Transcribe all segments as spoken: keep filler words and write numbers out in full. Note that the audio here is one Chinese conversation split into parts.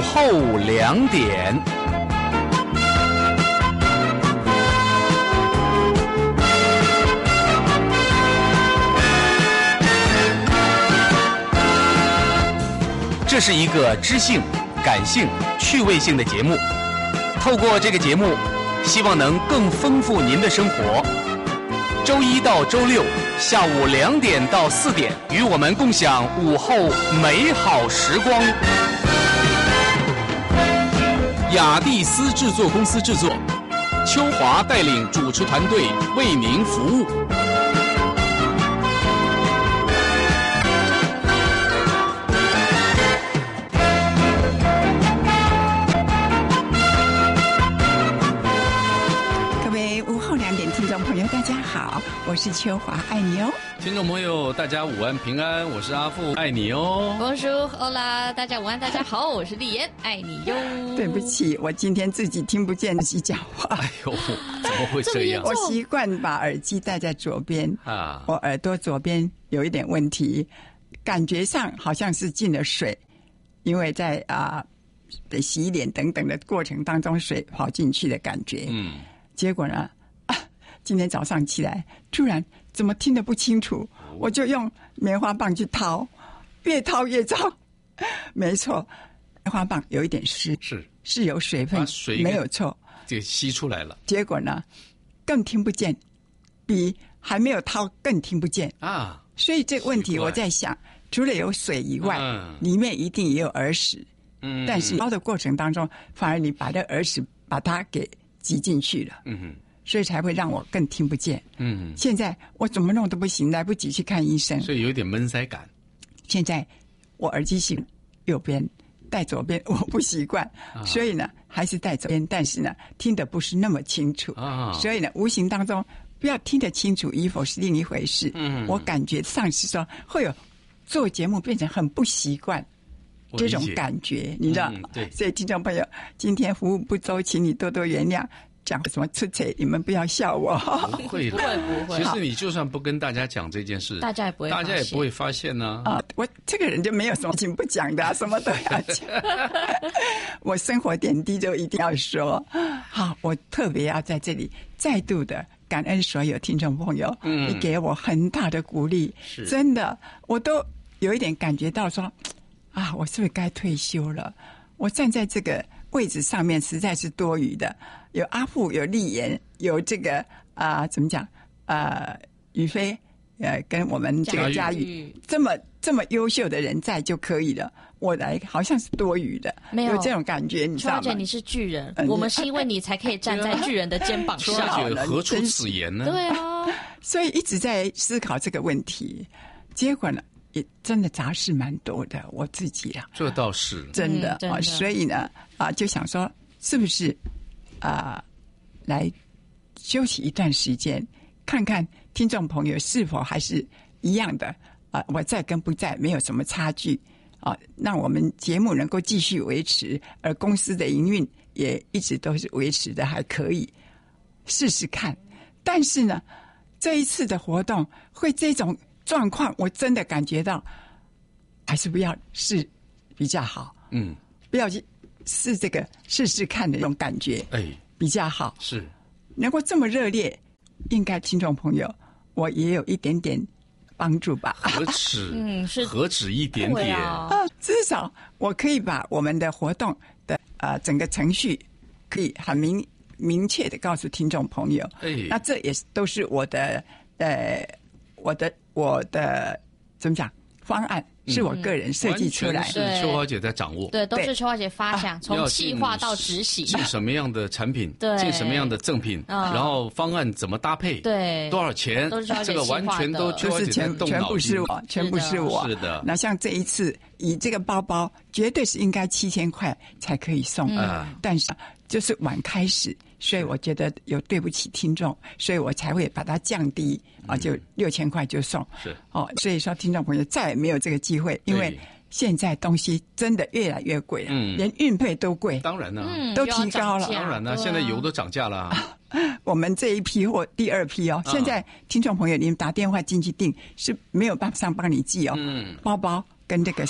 后两点。这是一个知性、感性、趣味性的节目。透过这个节目，希望能更丰富您的生活。周一到周六下午两点到四点，与我们共享午后美好时光。雅蒂斯制作公司制作，秋华带领主持团队为您服务。 大家好，我是秋华，爱你哦。 听众朋友，大家午安平安，我是阿富，爱你哦。 Bonjour， Hola， 大家午安，大家好，我是丽妍，爱你哟。 对不起，我今天自己听不见自己讲话。 哎呦，怎么会这样？ 我习惯把耳机戴在左边啊，我耳朵左边有一点问题，感觉上好像是进了水，因为在啊得洗脸等等的过程当中，水跑进去的感觉。嗯，结果呢？今天早上起来，突然怎么听得不清楚，我就用棉花棒去掏，越掏越糟。没错，棉花棒有一点湿， 是是有水分，水没有错， 就吸出来了。 结果呢，更听不见，比还没有掏更听不见啊。所以这个问题我在想，除了有水以外，嗯、里面一定也有耳屎。嗯，但是掏的过程当中，反而你把这耳屎把它给挤进去了。嗯哼。所以才会让我更听不见。嗯，现在我怎么弄都不行，来不及去看医生。 所以有点闷塞感。 现在我耳机型右边戴左边，我不习惯，啊、所以呢还是戴左边，但是呢听得不是那么清楚。啊、所以呢无形当中不要听得清楚与否是另一回事。嗯，我感觉上是说会有做节目变成很不习惯。这种感觉，你知道？嗯、对。所以听众朋友，今天服务不周，请你多多原谅。讲什么出彩，你们不要笑我。 不会的，不会不会。其实你就算不跟大家讲这件事， 大家也不会， 大家也不会发现呢、 啊。啊，我这个人就没有什么情不讲的、啊，什么都要讲。我生活点滴就一定要说。好，我特别要在这里再度的感恩所有听众朋友，嗯，你给我很大的鼓励，是真的，我都有一点感觉到说，啊，我是不是该退休了？我站在这个位置上面实在是多余的。有阿富，有丽妍，有这个啊、呃，怎么讲？呃，宇飞，呃，跟我们这个佳玉，这么这么优秀的人在就可以了。我来好像是多余的， 没有有这种感觉，你知道吗？ 秋华姐，你是巨人，嗯、我们是因为你才可以站在巨人的肩膀上。 秋华姐何出此言呢？ 对啊， 所以一直在思考这个问题，结果呢，也真的杂事蛮多的，我自己啊， 这倒是真的、嗯、真的啊，所以呢，啊，就想说，是不是？啊、呃，来休息一段时间，看看听众朋友是否还是一样的啊、呃？我在跟不在没有什么差距啊、呃，让我们节目能够继续维持，而公司的营运也一直都是维持的还可以，试试看。但是呢，这一次的活动会这种状况，我真的感觉到还是不要试比较好。嗯，不要去。是这个试试看的那种感觉，哎，比较好。是能够这么热烈，应该听众朋友，我也有一点点帮助吧？ 何止？嗯，是何止一点点啊？ 至少我可以把我们的活动的呃整个程序，可以很明明确的告诉听众朋友。哎，那这也都是我的呃我的我的怎么讲方案。是我个人设计出来的， 是秋华姐在掌握。 对，都是秋华姐发想，从企划到执行， 进什么样的产品，进什么样的赠品，然后方案怎么搭配， 对， 多少钱，这个完全都秋华姐在动脑筋， 全部是我，全部是我。 是的。 那像这一次，以这个包包，绝对是应该七千块才可以送，嗯，但是就是晚开始。所以我觉得有对不起听众，所以我才会把它降低啊，就六千块就送。是哦，所以说听众朋友再也没有这个机会，因为现在东西真的越来越贵了，嗯，连运费都贵。 当然了、啊嗯， 都提高了。 当然了、啊，现在油都涨价了、啊。 我们这一批或第二批哦，现在听众朋友，你们打电话进去订是没有办法上帮你寄哦。嗯，包包跟这个什么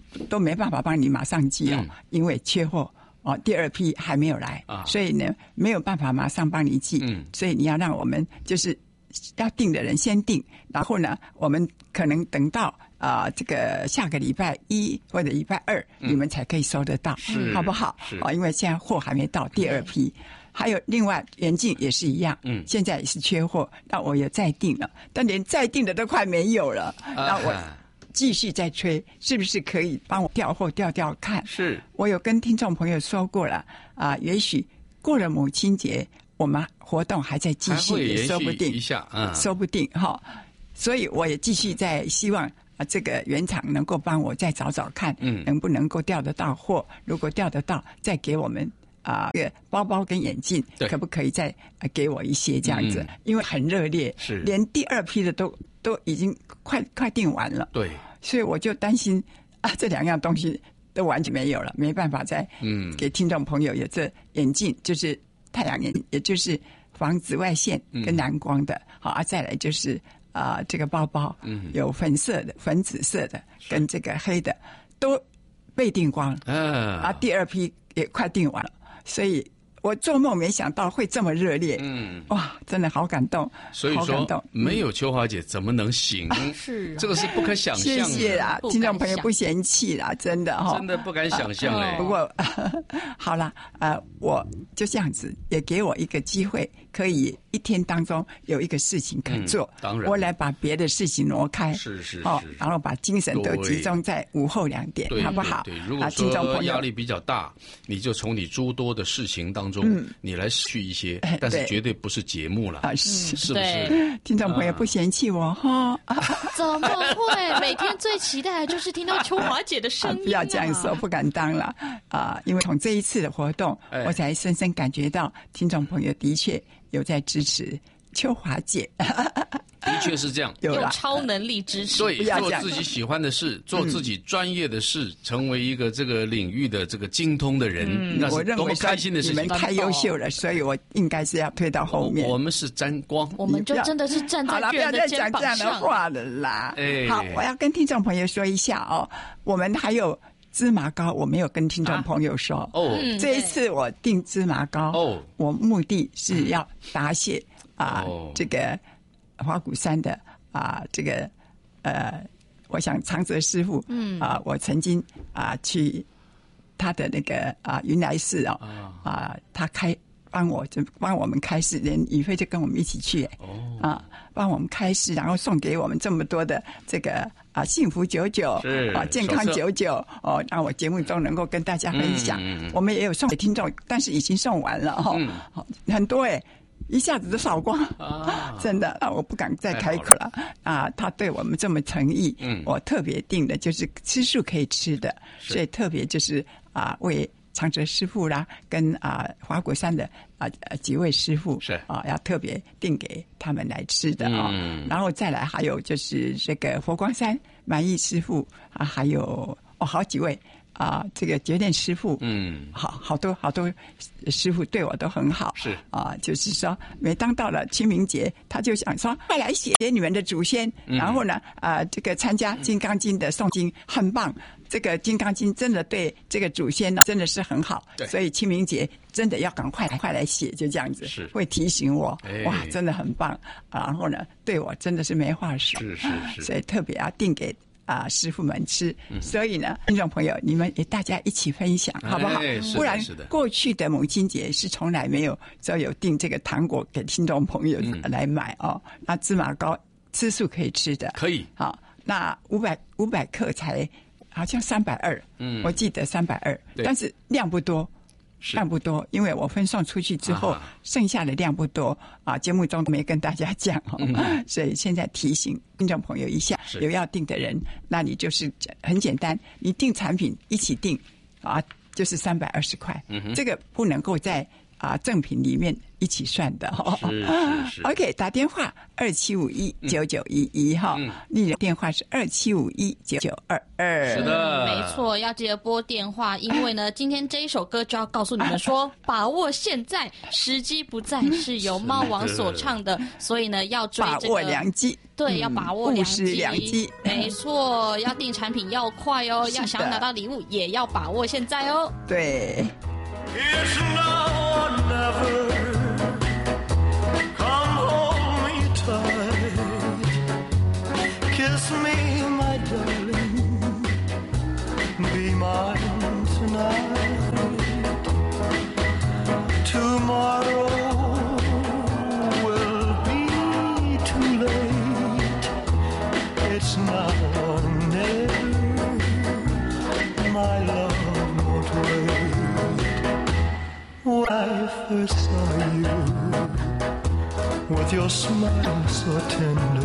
都没办法帮你马上寄哦， 嗯、 因为缺货哦，第二批还没有来， 啊、 所以呢没有办法马上帮你寄， 嗯、 所以你要让我们就是要订的人先订，然后呢，我们可能等到啊、呃、这个下个礼拜一或者礼拜二，嗯、你们才可以收得到，好不好？哦，因为现在货还没到第二批。嗯还有另外眼镜也是一样，嗯，现在也是缺货，那我也再订了，但连再订的都快没有了，那我继续再催，是不是可以帮我调货调调看？ 是， 我有跟听众朋友说过了啊、呃，也许过了母亲节，我们活动还在继续，也说不定一下，嗯， 说不定哈，所以我也继续在希望。啊，这个原厂能够帮我再找找看，嗯，能不能够调得到货？如果调得到，再给我们啊，这个包包跟眼镜，可不可以再给我一些这样子？嗯、因为很热烈， 是连第二批的都都已经快快订完了， 对， 所以我就担心啊，这两样东西都完全没有了，没办法再嗯给听众朋友有这眼镜，就是太阳眼镜，也就是防紫外线跟蓝光的，嗯、好啊，再来就是。啊、呃，这个包包，嗯，有粉色的、粉紫色的，跟这个黑的，都被订光了。嗯，啊，第二批也快订完了，所以我做梦没想到会这么热烈。嗯，哇，真的好感动。 所以说，没有秋华姐怎么能行？ 嗯、 是、啊， 这个是不可想象的。 谢谢啦，听众朋友不嫌弃啦，真的哈、哦， 真的不敢想象哎、欸。 不过呵呵好了，呃，我就这样子，也给我一个机会。可以一天当中有一个事情可做， 嗯、当然， 我来把别的事情挪开， 是是是， 哦，然后把精神都集中在午后两点，好不好？ 对，如果说压力比较大，你就从你诸多的事情当中，嗯、你来去一些，但是绝对不是节目了， 啊，是是不是？ 听众朋友不嫌弃我哈？ 怎么会？每天最期待的就是听到秋华姐的声音、啊啊。 不要这样说，不敢当了啊！因为从这一次的活动， 哎、 我才深深感觉到听众朋友的确。有在支持秋华姐， 的确是这样， 有超能力支持， 对，做自己喜欢的事，做自己专业的事，嗯、成为一个这个领域的这个精通的人，嗯、那是多么开心的事情！ 你们太优秀了，所以我应该是要推到后面。 我, 我们是沾光， 我们就真的是站在巨人的肩膀上。 好了，不要再讲这样的话了啦。 哎、 好，我要跟听众朋友说一下哦，我们还有。芝麻糕我没有跟听众朋友说、啊、 哦， 这一次我订芝麻糕哦，我目的是要答谢啊、 哦、 这个花鼓山的啊这个呃，我想长泽师傅嗯啊，我曾经啊去他的那个啊云来寺哦啊，他开帮我就帮我们开示，连宇飞就跟我们一起去哦啊，帮我们开示，然后送给我们这么多的这个。啊，幸福久久啊，健康久久哦，让我节目中能够跟大家分享。嗯、我们也有送给听众，但是已经送完了哈、嗯哦，很多哎，一下子都扫光啊，真的啊，我不敢再开口了啊。他对我们这么诚意，嗯，我特别订的就是吃素可以吃的，所以特别就是啊为。长泽师傅啦，跟啊花果山的啊几位师傅是啊，要特别订给他们来吃的啊、嗯。然后再来还有就是这个佛光山满意师傅啊，还有哦好几位啊，这个觉念师傅，嗯，好好多好多师傅对我都很好， 是啊，就是说每当到了清明节，他就想说快来写你们的祖先，嗯、然后呢啊这个参加《金刚经》的诵经很棒。这个《金刚经》真的对这个祖先呢，真的是很好，所以清明节真的要赶快快来写，就这样子， 是会提醒我， 哎、 哇，真的很棒。然后呢，对我真的是没话说， 是是是， 所以特别要订给啊、呃、师傅们吃。嗯、所以呢，听众朋友，你们也大家一起分享，好不好？ 哎、 不然过去的母亲节是从来没有只有订这个糖果给听众朋友来买、嗯、哦。那芝麻糕吃素可以吃的， 可以。 好，那五百五百克才。好像三百二，嗯，我记得三百二，但是量不多，量不多，因为我分送出去之后，啊、剩下的量不多啊，节目中没跟大家讲哦，嗯、所以现在提醒听众朋友一下，有要订的人，那你就是很简单，你订产品一起订啊，就是三百二十块，嗯，这个不能够再啊赠品里面一起算的哈。 是是是。 OK， 打电话二七五一九九一一哈，丽人电话是二七五一九九二二。 是的， 没错，要记得拨电话，因为呢，今天这一首歌就要告诉你们说，把握现在，时机不再，是由猫王所唱的，所以呢，要追这个把握良机。 对，要把握良机， 务实良机， 没错，要订产品要快哦，要想要拿到礼物也要把握现在哦。 对。 It's now or never. Come hold me tight. Kiss me, my darling. Be mine tonight. Tomorrow will be too late. It's now or never. My love won't wait. When I first saw you, with your smile so tender,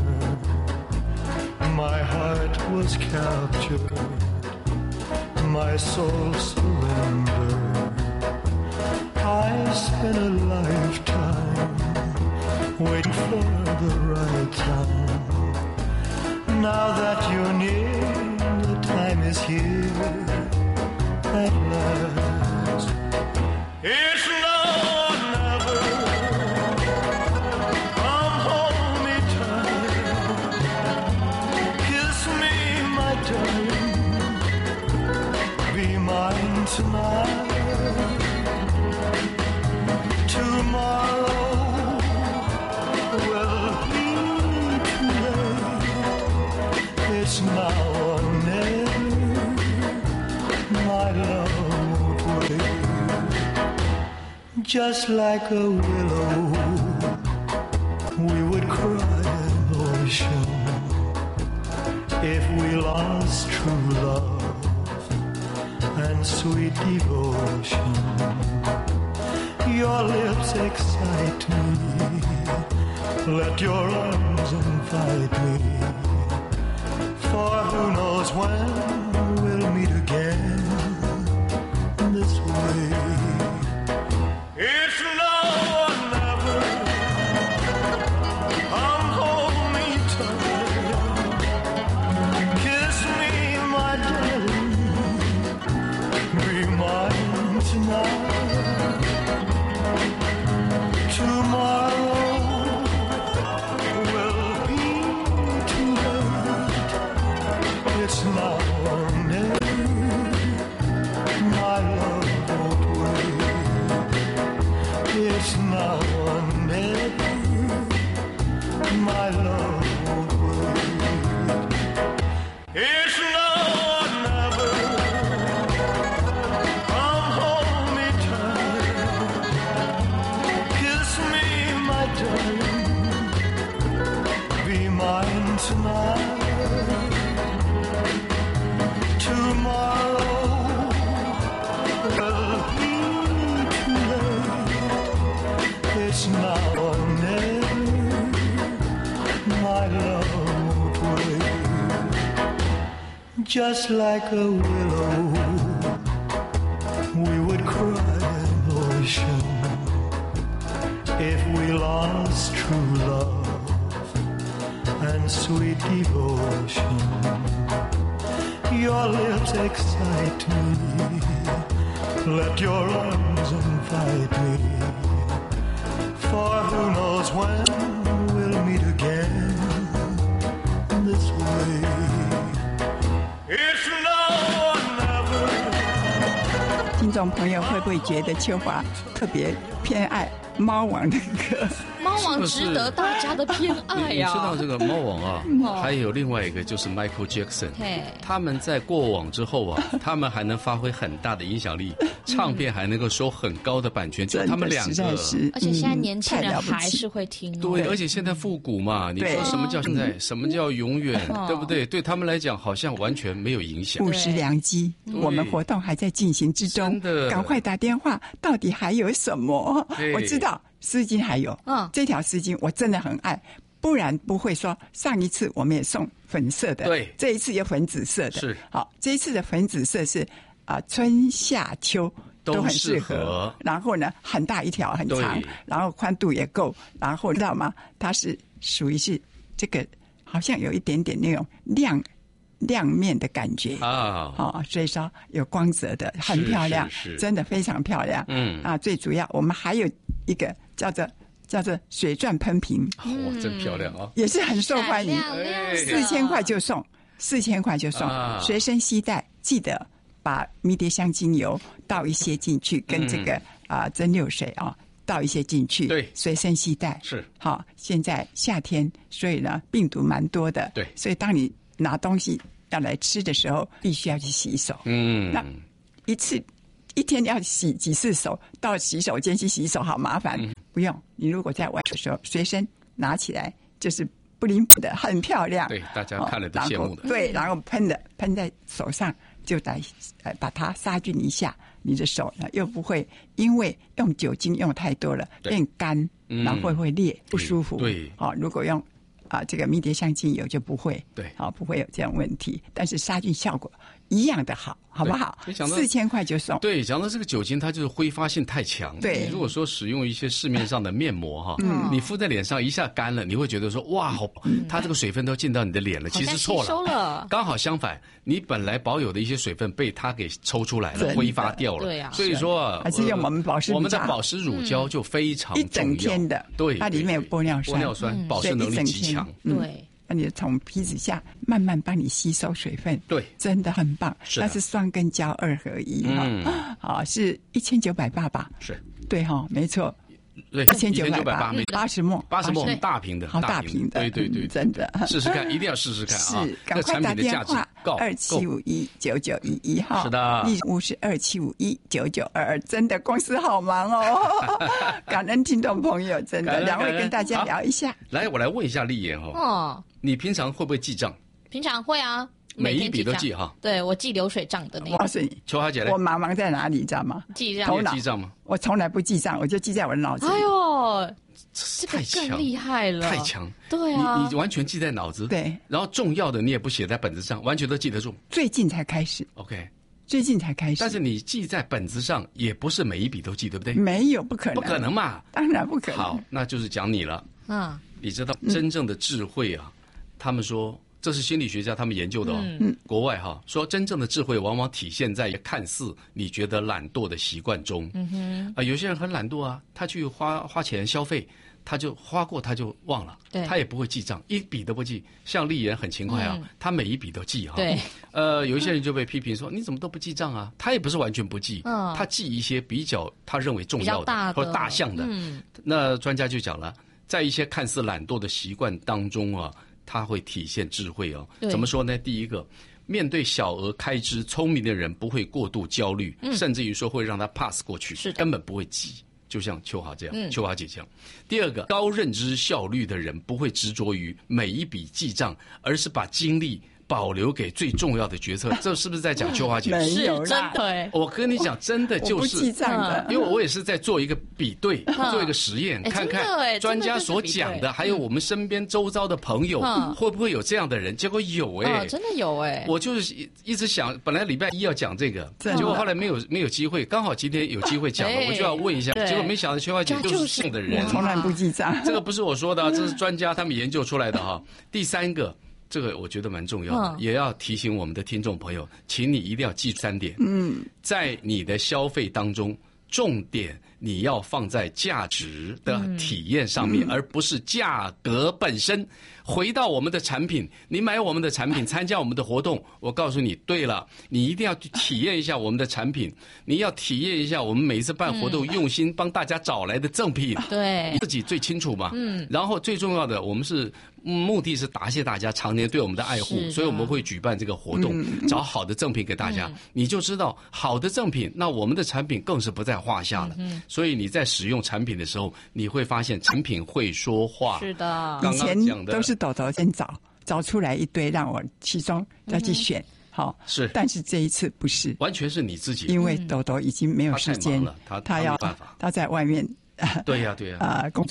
my heart was captured, my soul surrendered. I spent a lifetime waiting for the right time. Now that you're near, the time is here at last. It's now or never. Come hold me tight. Kiss me, my darling. Be mine tonight. Tomorrow will be too late. It's now or never. My love won't wait. Just like a willow, we would cry an ocean if we lost true love and sweet devotion. Your lips excite me, let your arms invite me, for who knows when we'll meet again this way. It's now or never. Come hold me tight. Kiss me, my darling. Be mine tonight. Tomorrow will be too late. It's now or never. My love won't wait. It's now or never. My love won't wait. It's now or never. Come hold me tight. Kiss me, my darling. Be mine tonight. Tomorrow will be too late. It's now or never. My love won't wait. Just like a willow, we would cry an ocean if we lost true love and sweet devotion. Your lips excite me, let your arms invite me, for who knows when we'll meet again this way. It's now or never. 听众朋友会不会觉得秋华特别偏爱猫王的歌？ 猫王值得大家的偏爱呀、 你知道这个猫王啊，还有另外一个就是 Michael Jackson， 他们在过往之后啊，他们还能发挥很大的影响力，唱片还能够收很高的版权，就他们两个， 而且现在年轻人还是会听、哦， 对，而且现在复古嘛，你说什么叫现在，什么叫永远，对不对？对他们来讲，好像完全没有影响。 务实良机，我们活动还在进行之中，赶快打电话，到底还有什么？我知道。丝巾还有，嗯，这条丝巾我真的很爱，不然不会说上一次我们也送粉色的， 对， 这一次有粉紫色的， 是， 好，这一次的粉紫色是啊、呃、春夏秋都很适适合。然后呢，很大一条，很长，然后宽度也够。然后知道吗？它是属于是这个，好像有一点点那种亮亮面的感觉啊， 哦，所以说有光泽的，很漂亮， 是是真的非常漂亮。 嗯啊，最主要我们还有一个叫做叫做水钻喷瓶， 哇，真漂亮啊， 也是很受欢迎，四千块就送，四千块就送， 啊随身携带，记得把迷迭香精油倒一些进去，跟这个啊、呃、蒸馏水啊。倒一些进去， 对， 随身携带是好。现在夏天，所以呢病毒蛮多的， 对， 所以当你拿东西要来吃的时候，必须要去洗手。 嗯， 那一次一天要洗几次手？到洗手间去洗手好麻烦，嗯、不用。你如果在外的时候，随身拿起来就是不灵不的，很漂亮。 对，大家看了都羡慕的。 对，然后喷的喷在手上，就来呃把它杀菌一下。你的手呢，又不会因为用酒精用太多了变干， 嗯、 然后会会裂，不舒服。 对， 好、哦，如果用啊这个迷迭香精油就不会， 对， 好、哦、不会有这样问题。但是杀菌效果一样的好，好不好？四千块就送。 对，讲到这个酒精，它就是挥发性太强。 对， 如果说使用一些市面上的面膜哈，嗯，你敷在脸上一下干了，你会觉得说哇，好，嗯、它这个水分都进到你的脸了，其实错了， 了刚好相反，你本来保有的一些水分被它给抽出来了，挥发掉了。 对啊， 所以说还是用我们保湿， 我们的保湿乳胶就非常重要， 一整天的， 对， 它里面有玻尿酸， 玻尿酸保湿能力极强， 对。 那你从皮脂下慢慢帮你吸收水分， 对， 真的很棒。 是它是双根胶二合一哈， 嗯， 啊，是一千九百八吧？ 是， 对哈，没错， 对， 一千九百八，八十沫， 八十沫很大瓶的， 好大瓶的， 对对对， 真的， 试试看，一定要试试看啊！ 是，赶快打电话二七五一九九一一号， 是的， 义乌是二七五一九九二二，真的公司好忙哦，感恩听众朋友，真的，两位跟大家聊一下。 来，我来问一下丽妍哈，哦，你平常会不会记账？ 平常会啊， 每一笔都记哈。 对，我记流水账的那个。 我告诉你， 秋华姐呢？ 我忙忙在哪里，你知道吗？ 记账。 头脑记账吗？ 我从来不记账，我就记在我的脑子里。 哎呦， 这个更厉害了， 太强。 对啊， 你你完全记在脑子。 对。 然后重要的你也不写在本子上，完全都记得住。 最近才开始。 OK。 最近才开始。 但是你记在本子上，也不是每一笔都记，对不对？ 没有，不可能。 不可能嘛。 当然不可能。 好，那就是讲你了。 嗯。 你知道真正的智慧啊？他们说。这是心理学家他们研究的哦，嗯、国外哈说真正的智慧往往体现在看似你觉得懒惰的习惯中。嗯哼，啊、呃，有些人很懒惰啊，他去花花钱消费，他就花过他就忘了， 对， 他也不会记账，一笔都不记。像丽妍很勤快啊，嗯、他每一笔都记哈。 对， 呃，有一些人就被批评说你怎么都不记账啊？他也不是完全不记，嗯、他记一些比较他认为重要的, 的或者大项的。嗯，那专家就讲了，在一些看似懒惰的习惯当中啊。它会体现智慧哦。怎么说呢？第一个，面对小额开支，聪明的人不会过度焦虑，嗯、甚至于说会让他 pass 过去， 是根本不会急。就像秋华这样，嗯、秋华姐这样。第二个，高认知效率的人不会执着于每一笔记账，而是把精力保留给最重要的决策。这是不是在讲秋华姐？ 没有真的。 我跟你讲，真的就是不记账的， 因为我也是在做一个比对，做一个实验，看看专家所讲的，还有我们身边周遭的朋友会不会有这样的人。结果有哎、 欸，真的有哎、欸。 我就是一直想，本来礼拜一要讲这个，结果后来没有没有机会，刚好今天有机会讲了，我就要问一下。结果没想到秋华姐就是这样的人， 从来不记账。 这个不是我说的，这是专家他们研究出来的哈。第三个。这个我觉得蛮重要的，嗯、也要提醒我们的听众朋友，请你一定要记三点。嗯，在你的消费当中，重点你要放在价值的体验上面，嗯、而不是价格本身。回到我们的产品，你买我们的产品，参加我们的活动，我告诉你，对了，你一定要去体验一下我们的产品，你要体验一下我们每一次办活动用心帮大家找来的赠品， 对、 嗯，自己最清楚嘛。嗯，然后最重要的，我们是目的是答谢大家常年对我们的爱护，所以我们会举办这个活动，嗯、找好的赠品给大家，嗯、你就知道好的赠品，那我们的产品更是不在话下了。嗯、所以你在使用产品的时候，你会发现产品会说话。 是的， 以前都是豆豆先找找出来一堆，让我其中再去选。嗯好，是，但是这一次不是， 完全是你自己， 因为豆豆已经没有时间， 他他要他在外面， 对呀对呀， 呃，工作，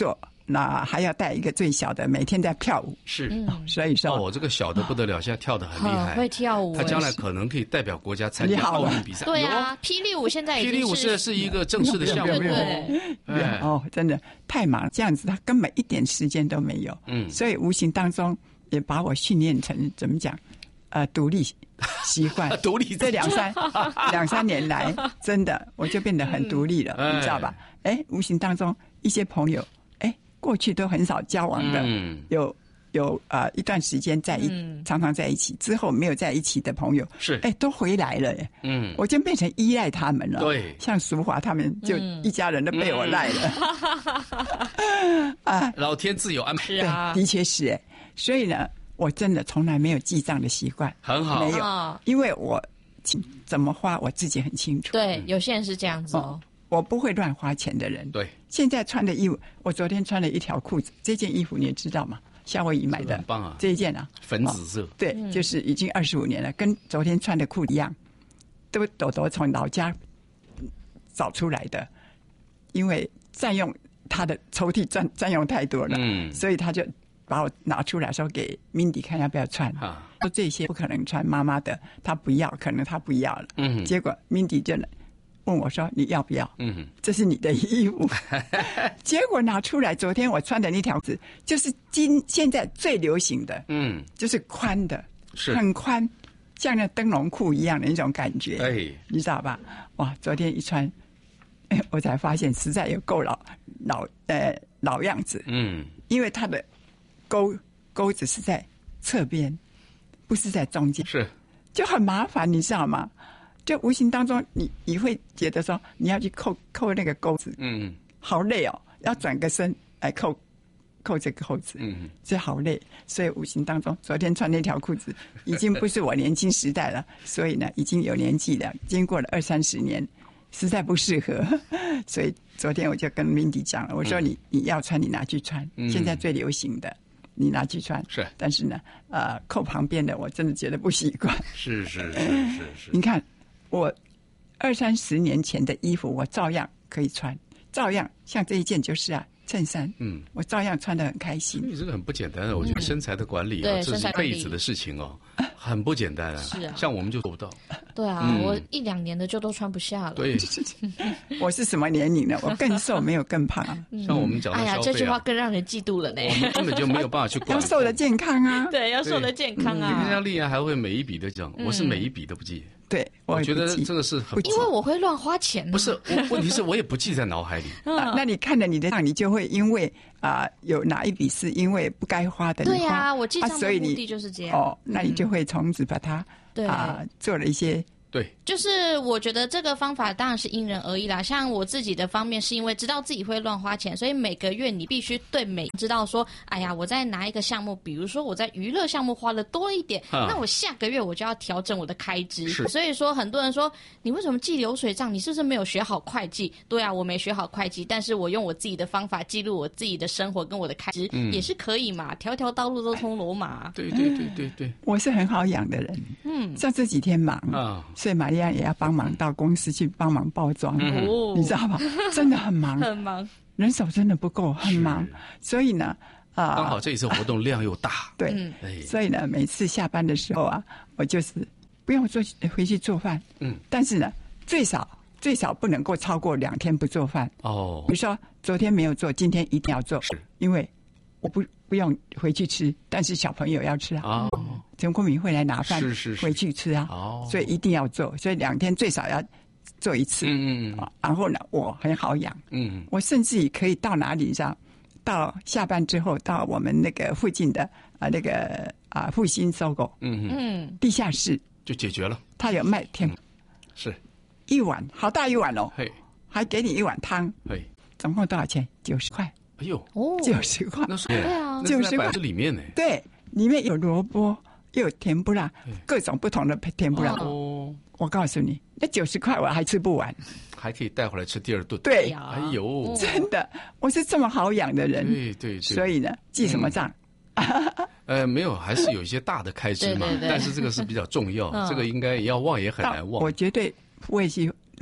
那还要带一个最小的，每天在跳舞， 是。 所以说哦，这个小的不得了，现在跳得很厉害， 很会跳舞。 他将来可能可以代表国家参加奥运比赛。 对啊，霹雳舞现在已经是霹雳舞现在是一个正式的项目。 对对。 哎哦，真的太忙了，这样子他根本一点时间都没有。 嗯， 所以无形当中也把我训练成怎么讲？呃，独立习惯， 独立这两三两三年来，真的我就变得很独立了， 嗯、 你知道吧？哎，无形当中一些朋友，哎，过去都很少交往的， 嗯、 有有呃一段时间在一、嗯、常常在一起，之后没有在一起的朋友， 是哎都回来了耶， 嗯， 我就变成依赖他们了。 对， 像淑华他们就一家人都被我赖了， 嗯、 啊， 老天自有安排， 是啊， 的确是哎，所以呢。我真的从来没有记账的习惯， 很好， 没有，因为我怎么花我自己很清楚。 对，有些人是这样子哦， 我不会乱花钱的人。 对， 现在穿的衣服，我昨天穿了一条裤子，这件衣服你也知道吗？夏威夷买的， 很棒啊， 这一件啊， 粉紫色， 对， 嗯、 就是已经二十五年了，跟昨天穿的裤一样，都朵朵从老家找出来的，因为占用他的抽屉占占用太多了， 嗯， 所以他就。把我拿出来说给 Mindy 看要不要穿， 啊、 说这些不可能穿妈妈的，她不要，可能她不要了。 嗯， 结果 Mindy 就问我说你要不要？ 嗯， 这是你的衣服。结果拿出来，昨天我穿的那条子就是今现在最流行的， 嗯， 就是宽的， 是很宽，像那灯笼裤一样的那种感觉， 哎， 你知道吧？哇，昨天一穿，哎，我才发现实在有够老老呃老样子， 嗯， 因为它的。钩钩子是在侧边，不是在中间， 是就很麻烦，你知道吗？就无形当中你，你你会觉得说你要去扣扣那个钩子， 嗯， 好累哦，要转个身来扣扣这个扣子， 嗯， 这好累。所以无形当中，昨天穿那条裤子已经不是我年轻时代了，所以呢，已经有年纪了，经过了二三十年，实在不适合。所以昨天我就跟 Mindy 讲了，我说你、嗯、你要穿，你拿去穿， 嗯、 现在最流行的。你拿去穿是， 但是呢，呃，扣旁边的我真的觉得不习惯。 是是是是是。 你看，我二三十年前的衣服，我照样可以穿，照样像这一件就是啊，衬衫，嗯，我照样穿得很开心。 所以这个很不简单的，我觉得身材的管理啊， 嗯、 这是一辈子的事情哦，很不简单啊。 是啊， 像我们就做不到。 对啊，嗯、我一两年的就都穿不下了。 对， 我是什么年龄呢？我更瘦，没有更胖。 像我们讲的消费、啊， 哎呀，这句话更让人嫉妒了呢。 我们根本就没有办法去管。 要瘦的健康啊， 对，要瘦的健康啊。 你看像丽安还会每一笔的讲，我是每一笔都不记。 对， 我觉得这个是很， 因为我会乱花钱、啊。 不是，我问题是我也不记在脑海里。 啊、那你看了你的账，你就会因为啊、呃、有哪一笔是因为不该花的， 对呀、 啊， 我记账的目的就是这样。 哦，那你就会从此把它对啊、呃、做了一些。 对， 就是我觉得这个方法当然是因人而异啦。像我自己的方面，是因为知道自己会乱花钱，所以每个月你必须对每知道说，哎呀，我在拿一个项目，比如说我在娱乐项目花的多一点， 啊、 那我下个月我就要调整我的开支。所以说，很多人说你为什么记流水账？你是不是没有学好会计？对啊，我没学好会计，但是我用我自己的方法记录我自己的生活跟我的开支，嗯、也是可以嘛。条条道路都通罗马。 对对对对对， 我是很好养的人。嗯，像这几天忙啊，所以玛利亚也要帮忙到公司去帮忙包装，嗯、你知道吧？真的很忙， 很忙， 人手真的不够，很忙。所以呢，啊、呃， 刚好这一次活动量又大， 对，嗯、所以呢，每次下班的时候啊，我就是不用做回去做饭，嗯，但是呢，最少最少不能够超过两天不做饭哦。比如说昨天没有做，今天一定要做，是因为我不不用回去吃，但是小朋友要吃啊。哦，陈国民会来拿饭回去吃啊，哦，所以一定要做，所以两天最少要做一次。嗯嗯，然后呢，我很好养，嗯，我甚至于可以到哪里上，到下班之后到我们那个附近的啊、呃、那个啊复兴搜狗，嗯嗯，地下室就解决了。 他有卖甜、嗯， 是一碗好大一碗哦， 嘿， 还给你一碗汤，嘿，总共多少钱？九十块。 哎呦， 哦，九十块， 那是对啊， 九十块这里面呢， 对，里面有萝卜，又有甜不辣，各种不同的甜不辣。哦，我告诉你，那九十块我还吃不完， 还可以带回来吃第二顿。 对， 哎呦， 真的，我是这么好养的人。 对对对， 所以呢，记什么账？ 嗯、呃，没有，还是有一些大的开支嘛。 对对对， 但是这个是比较重要，嗯、这个应该也要忘也很难忘。 我绝对不会去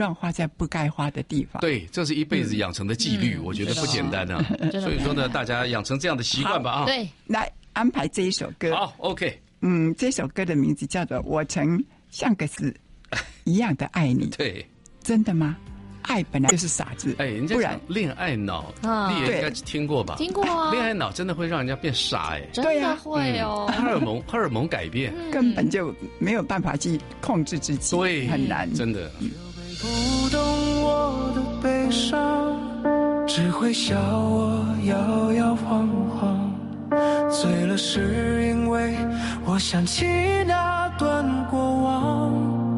乱花在不该花的地方。 对，这是一辈子养成的纪律， 嗯、 我觉得不简单啊。所以说呢，大家养成这样的习惯吧啊。 对， 来安排这一首歌。 好 ，OK。 嗯，这首歌的名字叫做《我曾像个死一样的爱你》。 对， 真的吗？爱本来就是傻子， 哎，人家讲恋爱脑， 啊、 你也应该听过吧？ 听过啊。 恋爱脑真的会让人家变傻，哎， 真的会哦。 嗯、荷尔蒙，荷尔蒙改变， 嗯、根本就没有办法去控制自己， 对， 很难， 真的。 嗯、不懂我的悲伤，只会笑我摇摇晃晃。醉了是因为我想起那段过往。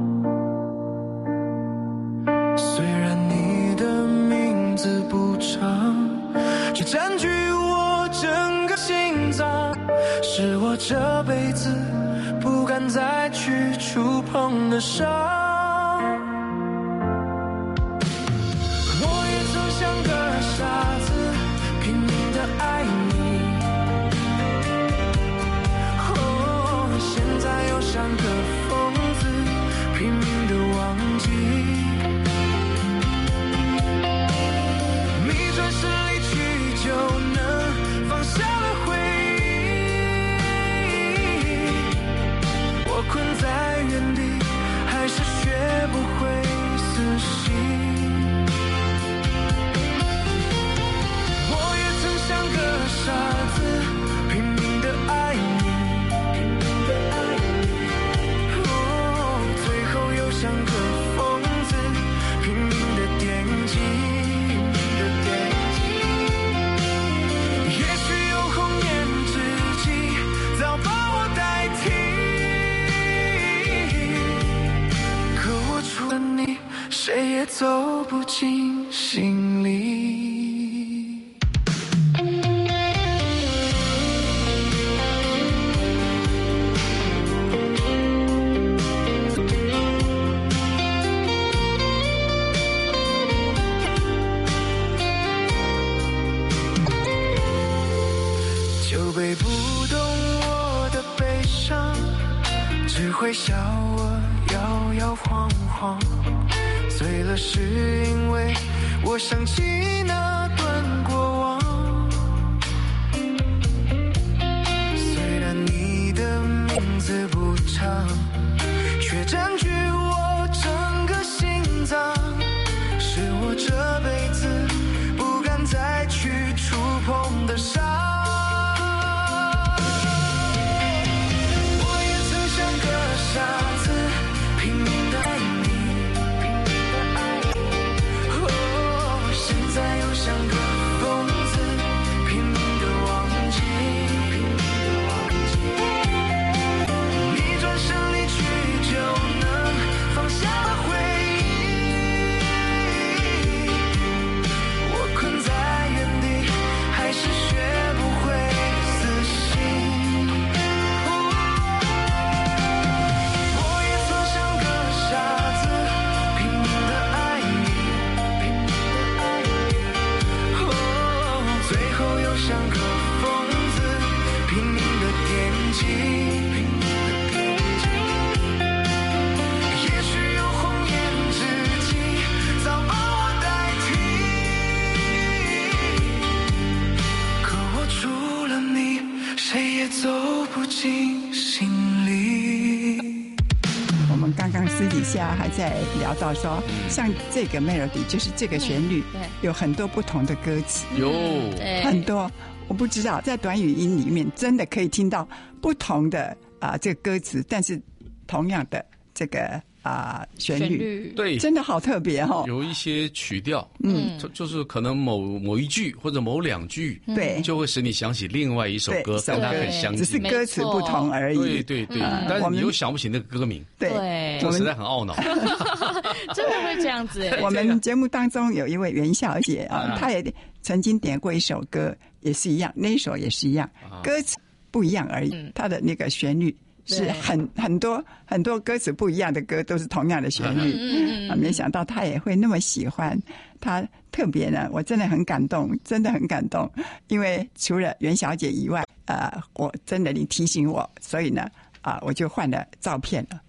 虽然你的名字不长，却占据我整个心脏，是我这辈子不敢再去触碰的伤。我也曾像个傻子拼命的爱你，哦，现在又像个疯子拼命的忘记。就能放下了回忆，我困在原地，还是学不会死心。我也曾像个傻子拼命的爱你，哦，最后又像个疯子拼命的惦记。谁也走不进心里。酒杯不懂我的悲伤，只会笑我摇摇晃晃。醉了是因为我想起那段过往。虽然你的名字不长，却占据我整个心脏，是我这辈子不敢再去触碰的伤。我也曾像个傻子拼命的爱你，像个疯子拼命的忘记，你转身离去就能放下了回忆，我困在原地，还是学不会死心。我也曾像个傻子拼命的爱你，最后又像个疯子拼命的惦记，也许有红颜知己早把我代替，可我除了你谁也走不进心里。 我们刚刚私底下还在聊到说，像这个 melody 就是这个旋律， 嗯、 有很多不同的歌词， 有很多。我不知道在短语音里面真的可以听到不同的啊、呃、这个歌词，但是同样的这个啊、呃、旋律， 旋律对， 真的好特别哈、哦。 有一些曲调， 嗯， 就就是可能某某一句或者某两句， 对， 就会使你想起另外一首歌，跟它很相近， 只是歌词不同而已。 对对对，嗯、但是你又想不起那个歌名， 对， 这实在很懊恼。 真的会这样子。 我们节目当中有一位袁小姐啊、嗯，她也曾经点过一首歌，也是一样，那一首也是一样，啊、歌词不一样而已，嗯、她的那个旋律是很很多很多歌词不一样的歌都是同样的旋律，嗯、啊，没想到她也会那么喜欢。她特别呢，我真的很感动，真的很感动，因为除了袁小姐以外，呃，我真的你提醒我，所以呢，啊、呃，我就换了照片了。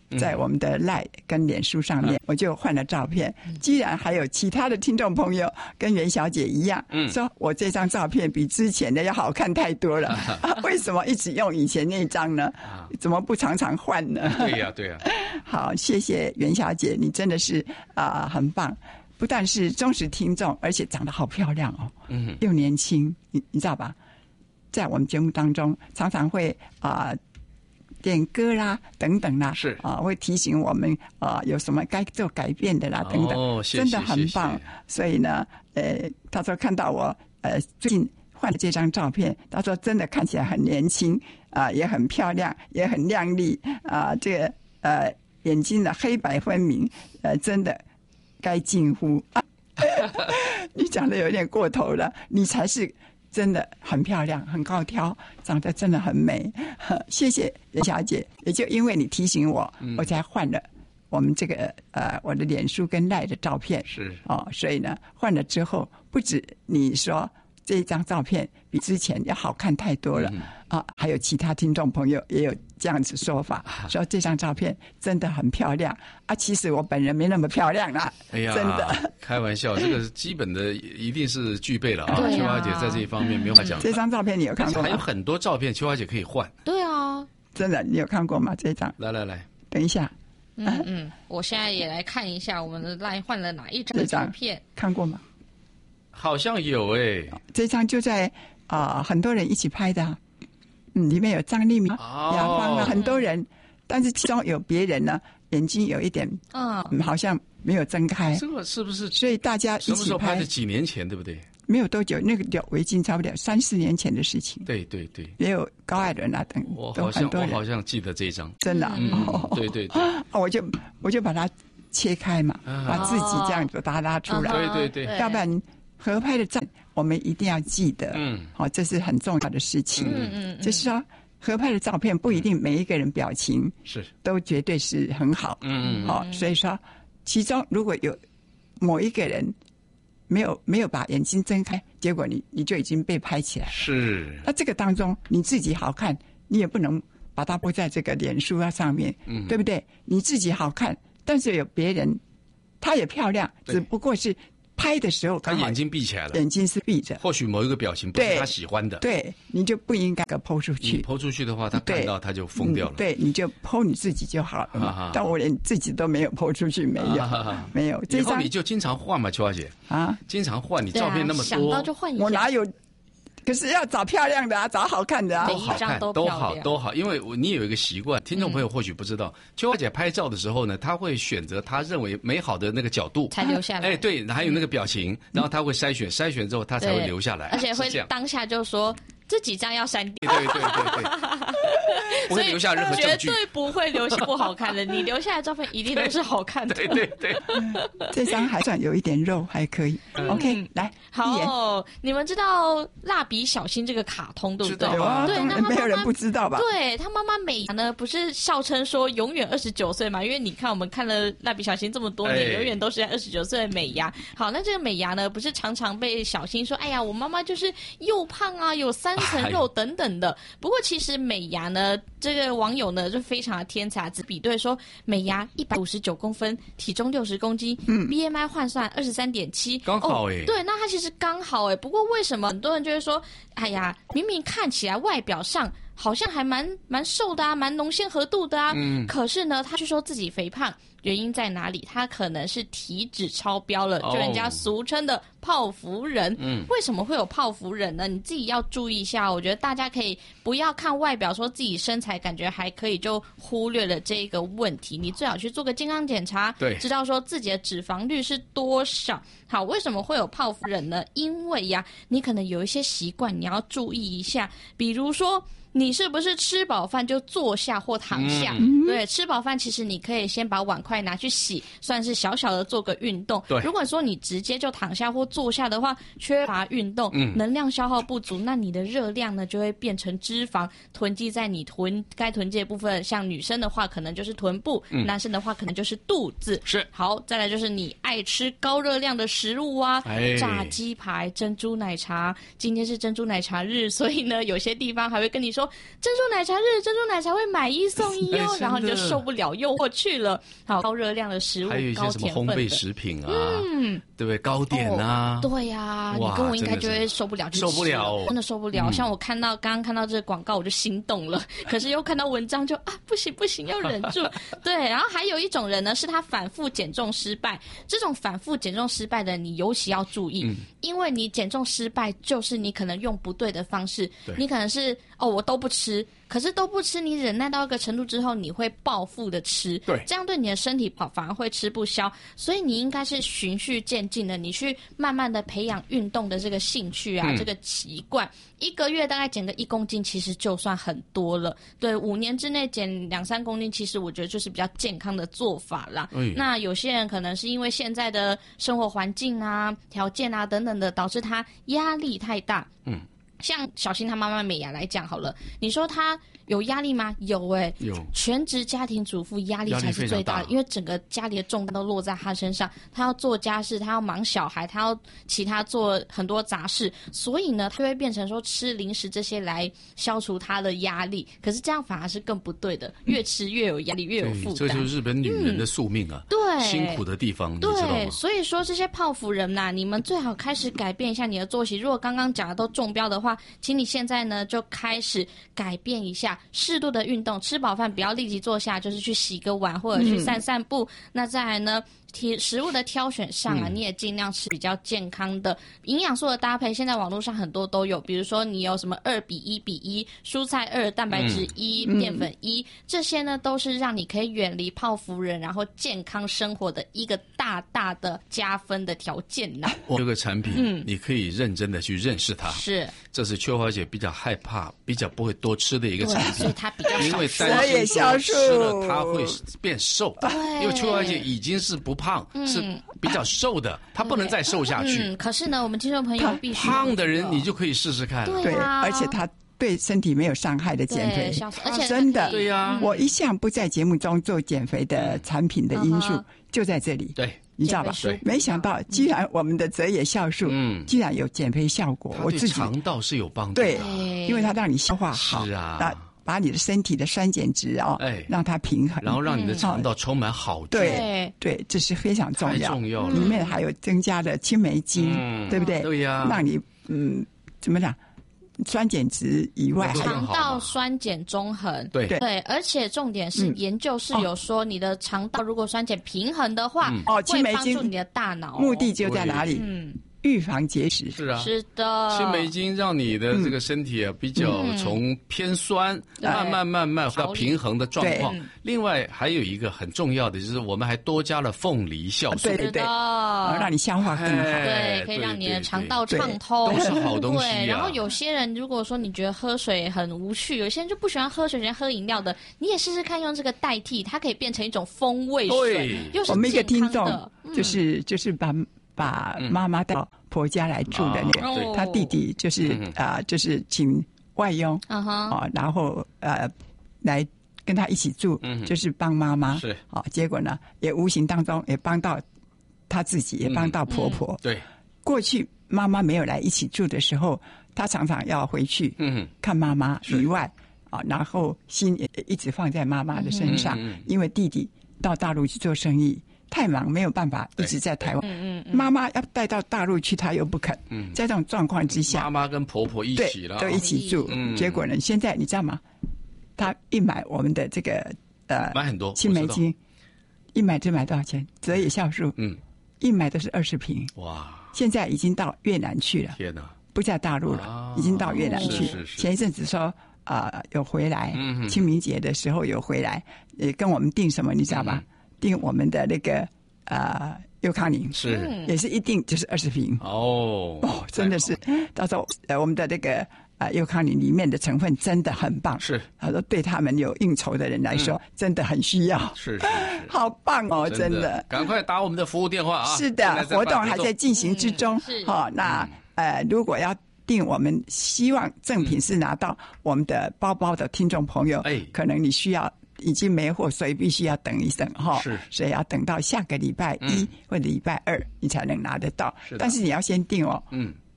在我们的 LINE 跟脸书上面，我就换了照片。既然还有其他的听众朋友跟袁小姐一样，说我这张照片比之前的要好看太多了，为什么一直用以前那张呢？怎么不常常换呢？ 对呀，对呀。 好，谢谢袁小姐，你真的是啊、呃、很棒。不但是忠实听众，而且长得好漂亮哦，嗯，又年轻，你你知道吧？在我们节目当中，常常会啊、呃、点歌啦，等等啦， 是啊、呃，会提醒我们啊、呃、有什么该做改变的啦，等等， 哦，谢谢真的很棒。 谢谢所以呢，呃，他说看到我呃最近换了这张照片，他说真的看起来很年轻啊、呃，也很漂亮，也很靓丽啊、呃，这个呃眼睛的黑白分明，呃，真的。该近乎、啊、你讲的有点过头了，你才是真的很漂亮，很高挑，长得真的很美。谢谢袁小姐，也就因为你提醒我，嗯、我才换了我们这个呃我的脸书跟赖的照片。 是哦，所以呢，换了之后，不止你说这一张照片比之前要好看太多了、嗯、啊，还有其他听众朋友也有这样子说法，说这张照片真的很漂亮啊。其实我本人没那么漂亮啦， 哎呀，真的开玩笑，这个基本的一定是具备了啊。 对啊， 秋华姐在这一方面没有话讲。 这张照片你有看过吗？ 还有很多照片，秋华姐可以换。 对啊， 真的，你有看过吗？这张？ 来来来， 等一下。 嗯嗯，我现在也来看一下我们的 LINE 换了哪一张照片， 看过吗？ 好像有诶、欸， 这张就在啊、呃，很多人一起拍的、啊，嗯，里面有张丽明、 哦、 雅芳啊，很多人，但是其中有别人呢，眼睛有一点，嗯，好像没有睁开。 这个是不是？ 所以大家一起拍。 什么时候拍的？几年前，对不对？ 没有多久，那个围巾差不多三四年前的事情。 对对对， 也有高爱伦啊等， 我好像我好像记得这一张。 真的、啊嗯哦，对对对， 哦，我就我就把它切开嘛，啊、把自己这样子把它拉出来。 对对对， 要不然合拍的照我们一定要记得，嗯，好、哦，这是很重要的事情。 嗯嗯， 就是说合拍的照片不一定每一个人表情是都绝对是很好， 嗯， 好、哦，所以说其中如果有某一个人。没有没有把眼睛睁开，结果你你就已经被拍起来了。 是。 那这个当中你自己好看，你也不能把它播在这个脸书啊上面，嗯，对不对？你自己好看，但是有别人，他也漂亮，只不过是拍的时候他眼睛闭起来了， 眼睛是闭着， 或许某一个表情不是他喜欢的， 对，你就不应该给抛出去。 你抛出去的话，他看到他就疯掉了。 对，嗯、对你就抛你自己就好了嘛。啊、但我连自己都没有抛出去，没有，啊、没有。 以后你就经常换嘛，秋华姐啊，经常换，你照片那么多， 想到就换一下。 我哪有？可是要找漂亮的啊，找好看的啊， 都好看，都好，都好。因为你有一个习惯，听众朋友或许不知道，秋华姐拍照的时候呢，她会选择她认为美好的那个角度才留下来。 哎，对，还有那个表情，然后她会筛选，筛选之后她才会留下来， 而且会当下就说。这几张要删掉， 对对对对，不会留下任何证据， 绝对不会留下不好看的。你留下来的照片一定都是好看的。 对对对， 这张还算有一点肉，还可以。嗯、OK， 来， 好，你们知道蜡笔小新这个卡通对不对？ 有啊，对，那没有人不知道吧？ 对他妈妈美伢呢，不是笑称说永远二十九岁嘛？因为你看我们看了蜡笔小新这么多年，哎、永远都是在二十九岁的美伢。好，那这个美伢呢，不是常常被小新说，哎呀，我妈妈就是又胖啊，有三。层肉等等的，不过其实美伢呢，这个网友呢就非常的天才，只比对说美伢一百五十九公分，体重六十公斤，嗯 ，B M I 换算二十三点七， 刚好哎、欸哦， 对，那他其实刚好哎、欸，不过为什么很多人就会说，哎呀，明明看起来外表上好像还蛮蛮瘦的啊，蛮浓鲜合度的啊，嗯，可是呢，他却说自己肥胖。原因在哪里？他可能是体脂超标了，就人家俗称的泡芙人。嗯，为什么会有泡芙人呢？你自己要注意一下。我觉得大家可以不要看外表，说自己身材感觉还可以，就忽略了这一个问题。你最好去做个健康检查， 对， 知道说自己的脂肪率是多少。好，为什么会有泡芙人呢？因为呀，你可能有一些习惯你要注意一下，比如说。你是不是吃饱饭就坐下或躺下？嗯、对，吃饱饭其实你可以先把碗筷拿去洗，算是小小的做个运动。 对， 如果说你直接就躺下或坐下的话，缺乏运动，嗯、能量消耗不足，那你的热量呢就会变成脂肪囤积在你臀该囤积的部分。像女生的话，可能就是臀部；嗯、男生的话，可能就是肚子。 是。 好，再来就是你爱吃高热量的食物啊， 哎、 炸鸡排、珍珠奶茶。今天是珍珠奶茶日，所以呢，有些地方还会跟你说。 说珍珠奶茶日，珍珠奶茶会买一送一哦， 哎、 然后你就受不了诱惑去了。好，高热量的食物， 还有一些什么烘焙食品啊，嗯，对不对？糕点啊， 哦、对呀、啊，你跟我应该就会受不了， 受不了， 真的受不了。嗯、像我看到刚刚看到这个广告，我就心动了，可是又看到文章就啊，不行不行，要忍住。对，然后还有一种人呢，是他反复减重失败，这种反复减重失败的，你尤其要注意，嗯、因为你减重失败就是你可能用不对的方式，你可能是哦，我都不吃。可是都不吃，你忍耐到一个程度之后，你会报复的吃， 对， 这样对你的身体跑反而会吃不消。所以你应该是循序渐进的，你去慢慢的培养运动的这个兴趣啊，嗯、这个习惯。一个月大概减个一公斤，其实就算很多了。对，五年之内减两三公斤，其实我觉得就是比较健康的做法啦。嗯、那有些人可能是因为现在的生活环境啊、条件啊等等的，导致他压力太大。嗯。像小新他妈妈美雅来讲好了，你说他有压力吗？有哎、欸， 有。 全职家庭主妇压力才是最大的，因为整个家里的重担都落在他身上，他要做家事，他要忙小孩，他要其他做很多杂事，所以呢，他会变成说吃零食这些来消除他的压力。可是这样反而是更不对的，越吃越有压力，越有负担。 这就是日本女人的宿命啊！ 嗯、对， 辛苦的地方，你知道吗？ 对，所以说这些泡芙人呐、啊，你们最好开始改变一下你的作息。如果刚刚讲的都中标的话，请你现在呢就开始改变一下，适度的运动，吃饱饭不要立即坐下，就是去洗个碗或者去散散步。嗯、那再来呢，食物的挑选上啊，嗯、你也尽量吃比较健康的营养素的搭配。现在网络上很多都有，比如说你有什么二比一比一，蔬菜二，蛋白质一，嗯、淀粉一，这些呢都是让你可以远离泡芙人，然后健康生活的一个大大的加分的条件呐。 这个产品，嗯，你可以认真的去认识它。 是， 这是秋华姐比较害怕、比较不会多吃的一个产品， 所以它比较少， 因为担心说吃了它会变瘦。因为秋华姐已经是不胖，嗯、是比较瘦的，她不能再瘦下去。 嗯，可是呢，我们听众朋友必须胖的人，你就可以试试看。 对、啊，而且她对身体没有伤害的减肥， 而且真的， 对呀、啊， 我一向不在节目中做减肥的产品的因素，嗯、就在这里。 对。 你知道吧？没想到，居然我们的泽野酵素，嗯，居然有减肥效果。我自己肠道是有帮助的， 对，因为它让你消化好， 是啊， 把你的身体的酸碱值啊，哎，让它平衡， 然后让你的肠道充满好菌。 对对，这是非常重要， 太重要了。 里面还有增加了青霉精， 嗯、 对不对？ 对呀， 让你嗯，怎么讲？酸碱值以外， 肠道酸碱中衡， 对对，而且重点是研究是有说，你的肠道如果酸碱平衡的话， 哦， 会帮助你的大脑。 目的就在哪里？嗯。预防结石是啊， 是的， 青霉精让你的这个身体啊比较从偏酸、嗯、慢慢慢慢到平衡的状况。另外还有一个很重要的就是，我们还多加了凤梨酵素， 对对对，让你消化更好， 对，可以让你的肠道畅通， 都是好东西、啊。 对，然后有些人如果说你觉得喝水很无趣，有些人就不喜欢喝水，喜欢喝饮料的，你也试试看用这个代替，它可以变成一种风味水，又是健康的。 我们一个听众就是、嗯、就是把。把妈妈到婆家来住的那个，嗯、他弟弟就是啊、嗯呃，就是请外佣啊、uh huh 哦，然后呃来跟他一起住，嗯、就是帮妈妈是啊、哦，结果呢也无形当中也帮到他自己，也帮到婆婆。 嗯、对， 过去妈妈没有来一起住的时候，他常常要回去看妈妈以外啊、哦，然后心也一直放在妈妈的身上，嗯、因为弟弟到大陆去做生意。太忙没有办法一直在台湾，嗯嗯、妈妈要带到大陆去，她又不肯。嗯、在这种状况之下， 妈妈跟婆婆一起了， 都一起住。嗯、结果呢，现在你知道吗？她一买我们的这个呃， 买很多青霉精，一买就买多少钱？泽野酵素，嗯，一买都是二十瓶。 哇！ 现在已经到越南去了。 天哪！ 不在大陆了，啊、已经到越南去。 是是是， 前一阵子说啊、呃，有回来，嗯、清明节的时候有回来，也跟我们订什么，你知道吧？嗯订我们的那个呃优康宁是也是一定就是二十瓶哦哦，真的是到时候呃我们的那个呃优康宁里面的成分真的很棒， 是他说对他们有应酬的人来说、嗯、真的很需要， 是是是， 好棒哦，真的， 真的赶快打我们的服务电话啊！ 是的，活动还在进行之中， 是好、哦、那、嗯、呃如果要订我们希望赠品是拿到我们的包包的听众朋友，哎，可能你需要。已经没货，所以必须要等一等哈。 是， 所以要等到下个礼拜一、嗯、或者礼拜二，你才能拿得到。 是的， 但是你要先订哦。嗯，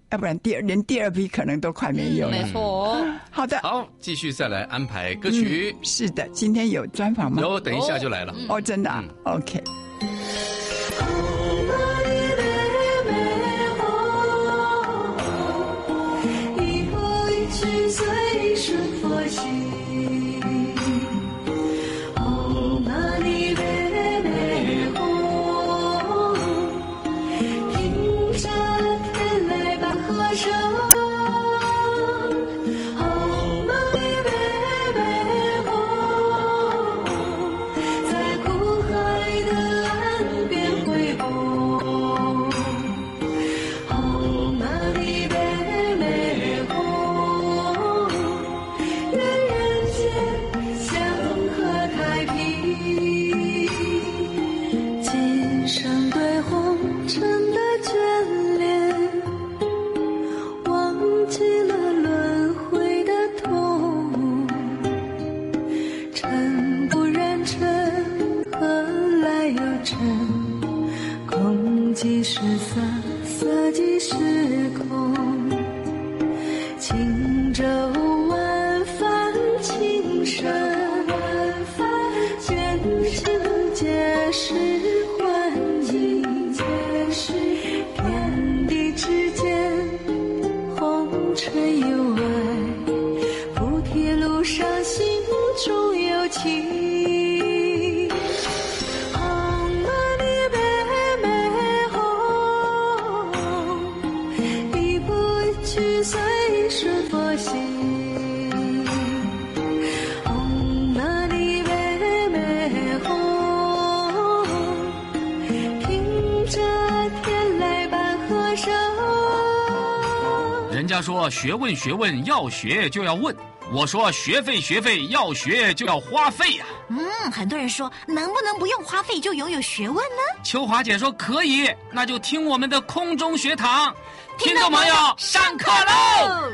要不然第二连第二批可能都快没有了。 嗯、没错。 好的， 好，继续再来安排歌曲。 嗯、是的，今天有专访吗？ 有，等一下就来了。 哦，哦真的、啊嗯、，OK。 随顺佛心，哦，玛尼贝贝吽，听着天籁般和声，哦，玛尼贝贝吽，在苦海的岸边回播，哦，玛尼贝贝吽。上对红尘的眷恋，忘记了轮回的痛。尘不染尘，何来有尘？空即是色，色即是空。轻舟万帆轻声，万帆见情皆是天地之间，红尘有爱，菩提路上心中有情。唵嘛呢呗咪吽，一步一趋随顺佛心。 人家说学问学问要学就要问，我说学费学费要学就要花费呀、啊。 嗯，很多人说能不能不用花费就拥有学问呢？ 秋华姐说可以，那就听我们的空中学堂，听众朋友上课喽！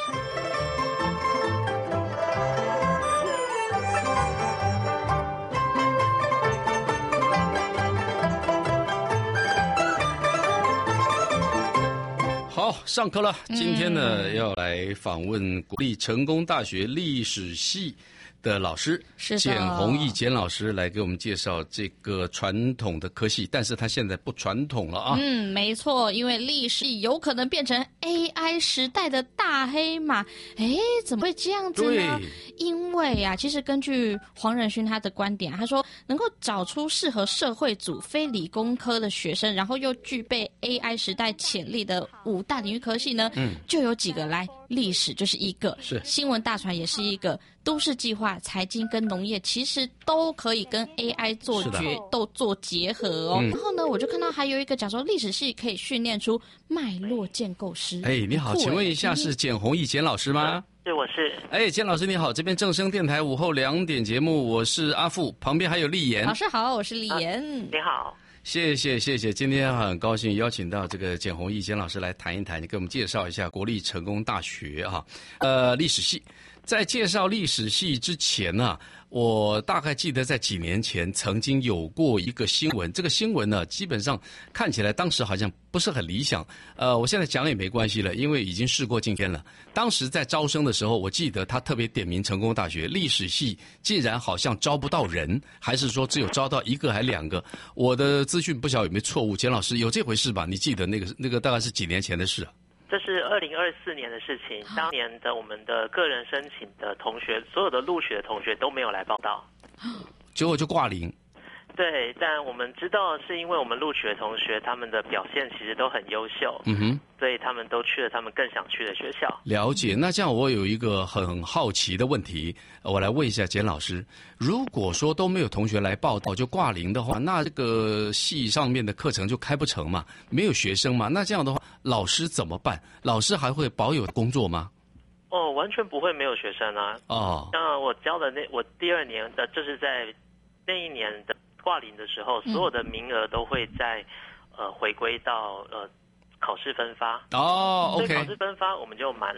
好，上课了。今天呢，嗯、要来访问国立成功大学历史系的老师简弘毅简老师，来给我们介绍这个传统的科系，但是他现在不传统了啊。 嗯，没错，因为历史有可能变成 A I 时代的大黑马。哎，怎么会这样子呢？因为啊，其实根据黄仁勋他的观点，他说能够找出适合社会组非理工科的学生，然后又具备 A I 时代潜力的五大领域科系呢，嗯，就有几个来。历史就是一个， 是新闻大传也是一个，都市计划、财经跟农业其实都可以跟 A I 做决都做结合哦、嗯。然后呢，我就看到还有一个讲说历史系可以训练出脉络建构师。 哎，你好，请问一下是简弘毅简老师吗？ 是，我是。 哎，简老师你好，这边正声电台午后两点节目，我是阿富，旁边还有丽妍。 老师好，我是丽妍、 啊。你好。 谢谢谢谢，今天很高兴邀请到这个简弘毅简老师来谈一谈，你给我们介绍一下国立成功大学哈，呃，历史系。在介绍历史系之前呢、啊，我大概记得在几年前曾经有过一个新闻，这个新闻呢，基本上看起来当时好像不是很理想。呃，我现在讲也没关系了，因为已经事过境迁了。当时在招生的时候，我记得他特别点名成功大学历史系，竟然好像招不到人，还是说只有招到一个还两个？我的资讯不晓得有没有错误，简老师有这回事吧？你记得那个那个大概是几年前的事啊？ 这是二零二四年的事情，当年的我们的个人申请的同学，所有的录取的同学都没有来报到， 结果就挂零。 对，但我们知道是因为我们录取的同学他们的表现其实都很优秀， 嗯哼， 所以他们都去了他们更想去的学校。 了解，那这样我有一个很好奇的问题，我来问一下简老师，如果说都没有同学来报到就挂零的话，那这个系上面的课程就开不成嘛，没有学生嘛，那这样的话老师怎么办？老师还会保有工作吗？ 哦，完全不会没有学生啊。 哦， 那我教的那我第二年的，就是在那一年的挂零的时候，所有的名额都会在呃回归到呃考试分发。 哦 ，OK。 所以考试分发我们就满了，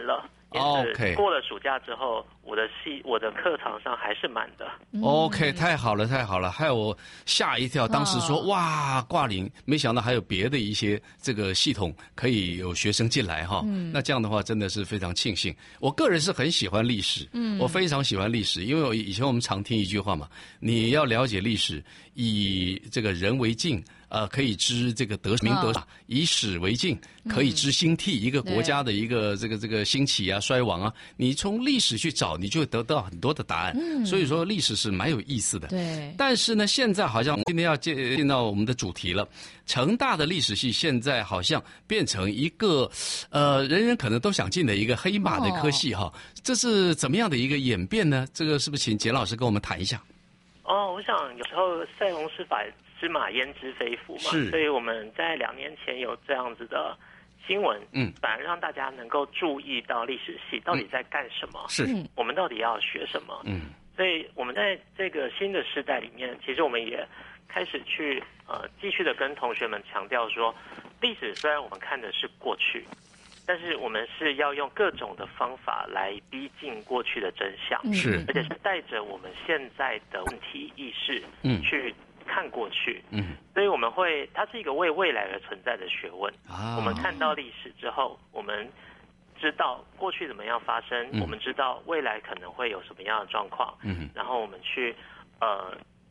OK， 过了暑假之后，我的系我的课堂上还是满的。 OK， 太好了，太好了，害我吓一跳。当时说、哦、哇挂零，没想到还有别的一些这个系统可以有学生进来哈。嗯，那这样的话真的是非常庆幸。我个人是很喜欢历史，嗯，我非常喜欢历史，因为我以前我们常听一句话嘛，你要了解历史，以这个人为镜。呃，可以知这个得明德，哦、以史为镜，可以知兴替、嗯、一个国家的一个这个这个兴起啊、衰亡啊。你从历史去找，你就会得到很多的答案。嗯，所以说历史是蛮有意思的。 对。 但是呢，现在好像今天要进进到我们的主题了，成大的历史系现在好像变成一个呃人人可能都想进的一个黑马的科系哈、哦。这是怎么样的一个演变呢？这个是不是请简老师跟我们谈一下？ 哦，我想有时候塞翁失马。知马焉知非福嘛，所以我们在两年前有这样子的新闻，嗯，反而让大家能够注意到历史系到底在干什么， 是、 嗯，我们到底要学什么，嗯，所以我们在这个新的时代里面，其实我们也开始去呃继续的跟同学们强调说，历史虽然我们看的是过去，但是我们是要用各种的方法来逼近过去的真相， 是， 而且是带着我们现在的问题意识，嗯，去。看过去，嗯，所以我们会，它是一个为未来而存在的学问。啊，我们看到历史之后，我们知道过去怎么样发生，嗯、我们知道未来可能会有什么样的状况，嗯，然后我们去，呃，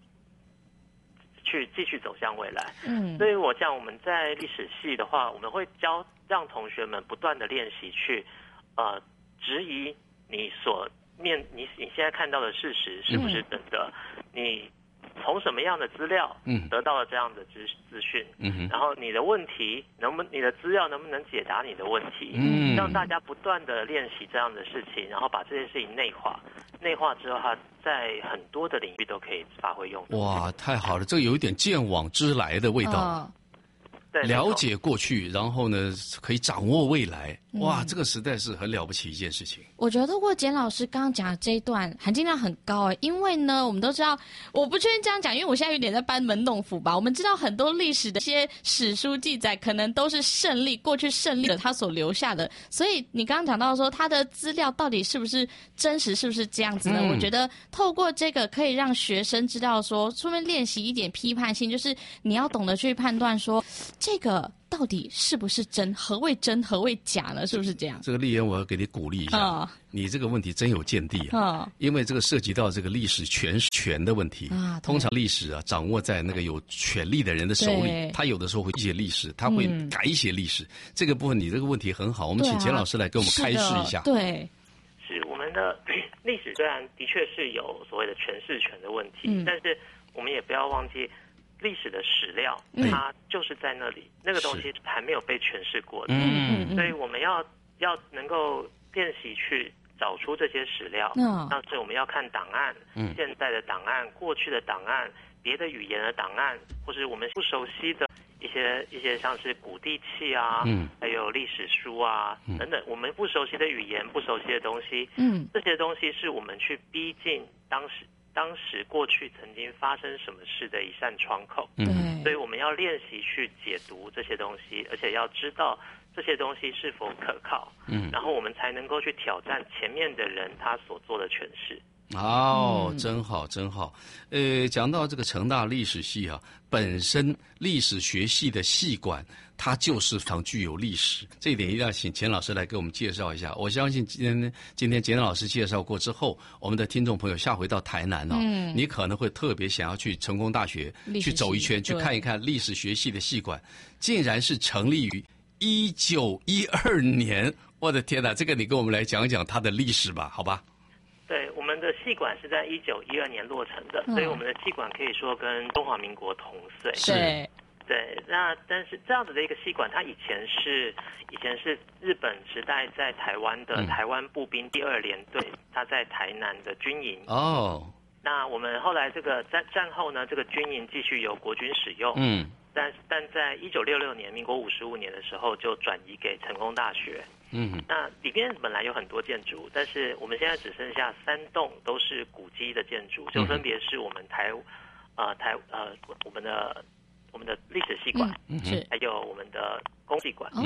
去继续走向未来。嗯，所以我讲我们在历史系的话，我们会教让同学们不断的练习去，呃，质疑你所面你你现在看到的事实是不是真的，嗯、你。从什么样的资料得到了这样的资资讯，嗯，然后你的问题能不能你的资料能不能解答你的问题，嗯，让大家不断的练习这样的事情，然后把这件事情内化，内化之后，它在很多的领域都可以发挥用处。 哇，太好了，这个有一点见往知来的味道。哦，了解过去，然后呢，可以掌握未来。哇，这个实在是很了不起一件事情。 我觉得透过简老师刚刚讲的这一段含金量很高哎，因为呢，我们都知道，我不确定这样讲，因为我现在有点在班门弄斧吧。我们知道很多历史的一些史书记载，可能都是胜利过去胜利的他所留下的，所以你刚刚讲到说他的资料到底是不是真实，是不是这样子呢？嗯、我觉得透过这个可以让学生知道说，顺便练习一点批判性，就是你要懂得去判断说这个。到底是不是真？何谓真？何谓假呢？是不是这样？ 这个丽妍，我要给你鼓励一下。哦、你这个问题真有见地啊！哦、因为这个涉及到这个历史权权的问题。啊，通常历史啊，掌握在那个有权力的人的手里，他有的时候会写历史，他会改写历史。嗯、这个部分，你这个问题很好，我们请简老师来给我们开示一下。 对， 是我们的历史虽然的确是有所谓的诠释权的问题，嗯、但是我们也不要忘记。历史的史料，它就是在那里，嗯、那个东西还没有被诠释过的，嗯、所以我们要要能够练习去找出这些史料。嗯、但是我们要看档案，嗯、现在的档案、过去的档案、别的语言的档案，或是我们不熟悉的一些一些像是古地契啊，嗯、还有历史书啊、嗯、等等，我们不熟悉的语言、不熟悉的东西，嗯、这些东西是我们去逼近当时。当时过去曾经发生什么事的一扇窗口，嗯，所以我们要练习去解读这些东西，而且要知道这些东西是否可靠，嗯，然后我们才能够去挑战前面的人他所做的诠释。 哦，真好，真好。呃，讲到这个成大历史系啊，本身历史学系的系馆，它就是非常具有历史，这一点一定要请钱老师来给我们介绍一下。我相信今天今天简老师介绍过之后，我们的听众朋友下回到台南哦，嗯、你可能会特别想要去成功大学去走一圈，去看一看历史学系的系馆，竟然是成立于一九一二年。我的天哪，这个你跟我们来讲讲它的历史吧，好吧？ 对，我们的系馆是在一九一二年落成的，嗯、所以我们的系馆可以说跟中华民国同岁。 是， 对。那但是这样子的一个系馆，它以前是以前是日本时代在台湾的台湾步兵第二联队，它在台南的军营。哦。那我们后来这个战战后呢，这个军营继续由国军使用。嗯。但但在一九六六年，民国五十五年的时候，就转移给成功大学。嗯，那里边本来有很多建筑，但是我们现在只剩下三栋都是古迹的建筑，就分别是我们台，呃台呃我们的我们的历史系馆，嗯、还有我们的公系馆，嗯、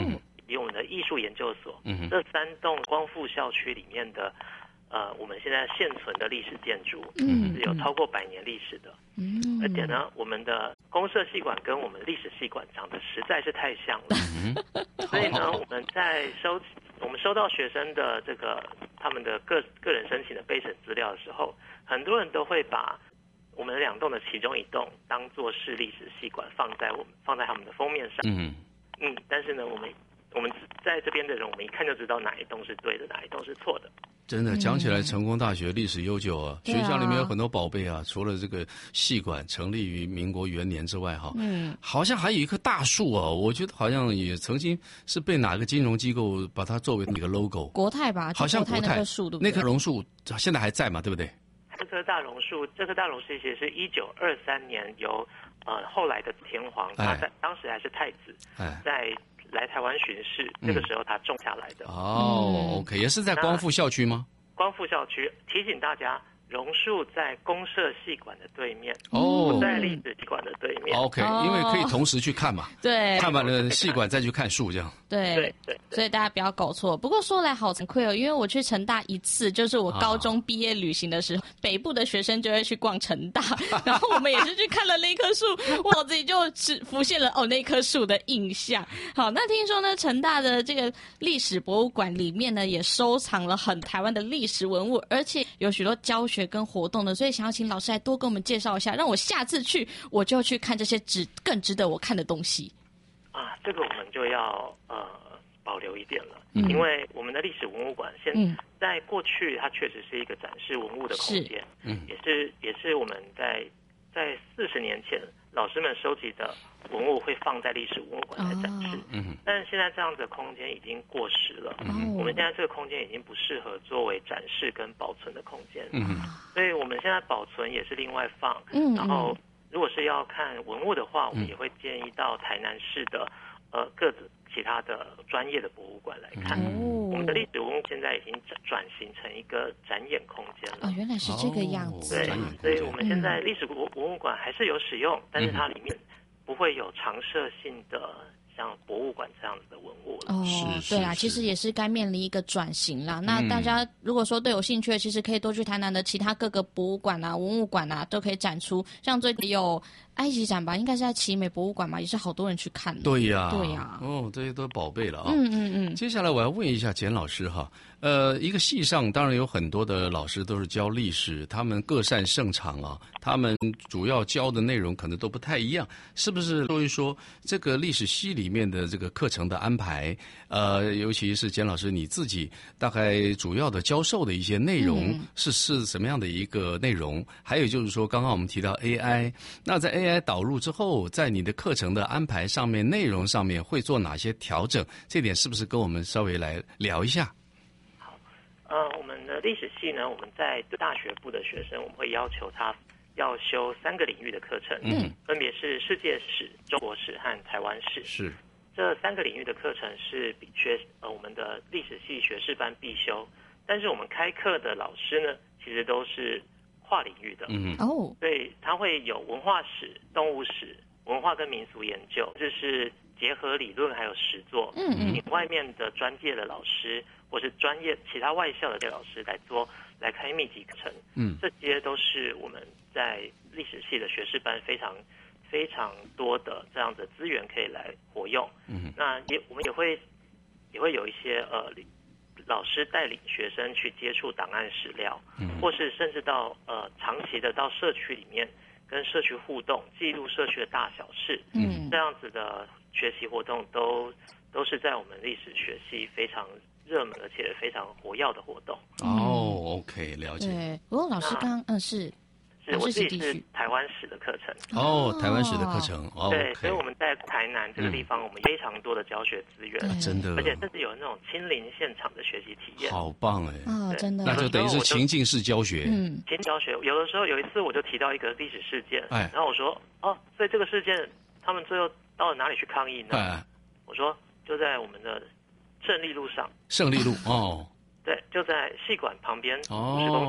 及我们的艺术研究所， 嗯这三栋光复校区里面的，呃，我们现在现存的历史建筑， 嗯是有超过百年历史的。 嗯， 而且呢，我们的公社系馆跟我们历史系馆长得实在是太像了，所以呢，我们在收我们收到学生的这个他们的个个人申请的备审资料的时候，很多人都会把我们两栋的其中一栋当作是历史系馆放在我们放在他们的封面上。 嗯嗯，但是呢，我们我们在这边的人，我们一看就知道哪一栋是对的，哪一栋是错的。 真的讲起来，成功大学历史悠久啊， 对啊学校里面有很多宝贝啊。除了这个系馆成立于民国元年之外，哈， 嗯， 好像还有一棵大树啊，我觉得好像也曾经是被哪个金融机构把它作为一个 logo。 国泰吧， 好像国泰就国泰那棵树对不对？ 那棵榕树现在还在嘛？对不对？ 这棵大榕树，这棵大榕树其实是一九二三年由呃后来的天皇，他在、 哎、 当时还是太子， 哎， 在来台湾巡视，这个时候他种下来的。 哦、OK， 也是在光复校区吗？ 光复校区，提醒大家，榕树在公社系馆的对面， 哦， 不在历史系馆的对面。 OK，、 哦、 因为可以同时去看嘛。 对， 看完了系馆再去看树，这样。 对对对， 所以大家不要搞错。不过说来好惭愧哦，因为我去成大一次，就是我高中毕业旅行的时候，啊、北部的学生就会去逛成大，然后我们也是去看了那棵树，我脑子里就是浮现了哦那棵树的印象。好，那听说呢，成大的这个历史博物馆里面呢，也收藏了很台湾的历史文物，而且有许多教学跟活动的，所以想要请老师来多跟我们介绍一下，让我下次去我就去看这些值更值得我看的东西。 啊，这个我们就要呃保留一点了， 嗯、 因为我们的历史文物馆现、 嗯、 在过去它确实是一个展示文物的空间， 嗯， 也是也是我们在在四十年前老师们收集的文物会放在历史文物馆来展示， 嗯、哦， 但是现在这样的空间已经过时了，嗯，我们现在这个空间已经不适合作为展示跟保存的空间， 嗯， 所以我们现在保存也是另外放， 嗯， 然后。如果是要看文物的话，我们也会建议到台南市的呃各自其他的专业的博物馆来看。 哦、 我们的历史文物现在已经转型成一个展演空间了。 哦，原来是这个样子。 对，所以我们现在历史文物馆还是有使用，嗯、但是它里面不会有常设性的像博物馆这样子的文物了。 哦， 是对啦，其实也是该面临一个转型啦。那大家如果说对有兴趣的，其实可以多去台南的其他各个博物馆啊、文物馆啊，都可以展出。像最近有埃及展吧，应该是在奇美博物馆嘛，也是好多人去看的。 对呀、啊， 对呀、啊， 哦，这些都宝贝了啊。 嗯嗯嗯。 接下来我要问一下简老师哈，呃，一个系上当然有很多的老师都是教历史，他们各擅胜场啊，他们主要教的内容可能都不太一样，是不是？说一说这个历史系里面的这个课程的安排，呃，尤其是简老师你自己大概主要的教授的一些内容是、嗯、是什么样的一个内容？还有就是说，刚刚我们提到 A I， 那在 A I 导入之后，在你的课程的安排上面、内容上面会做哪些调整？这点是不是跟我们稍微来聊一下？ 好，呃，我们的历史系呢，我们在大学部的学生，我们会要求他要修三个领域的课程， 嗯， 分别是世界史、中国史和台湾史。 是这三个领域的课程是比学呃我们的历史系学士班必修，但是我们开课的老师呢，其实都是跨领域的， 嗯哦， 所以他会有文化史、动物史、文化跟民俗研究，这是结合理论还有实作， 嗯嗯， 请外面的专业的老师或是专业其他外校的老师来做来开密集课程， 嗯， 这些都是我们在历史系的学士班非常非常多的这样的资源可以来活用， 嗯， 那也我们也会也会有一些呃老师带领学生去接触档案史料， 嗯， 或是甚至到呃长期的到社区里面跟社区互动，记录社区的大小事， 嗯， 这样子的学习活动都都是在我们历史学系非常热门而且非常活跃的活动。 哦 ，OK， 了解。 对，不过老师刚嗯是。 是我自己是台湾史的课程哦，台湾史的课程哦， 对，所以我们在台南这个地方，我们非常多的教学资源， 嗯、真的， 而且甚至有那种亲临现场的学习体验， 好棒哎！ 啊，真的， 那就等于是情境式教学， 嗯， 情境教学。有的时候有一次我就提到一个历史事件， 哎， 然后我说哦，所以这个事件他们最后到了哪里去抗议呢？ 哎， 我说就在我们的胜利路上， 胜利路哦， 对，就在戏馆旁边哦五十公尺。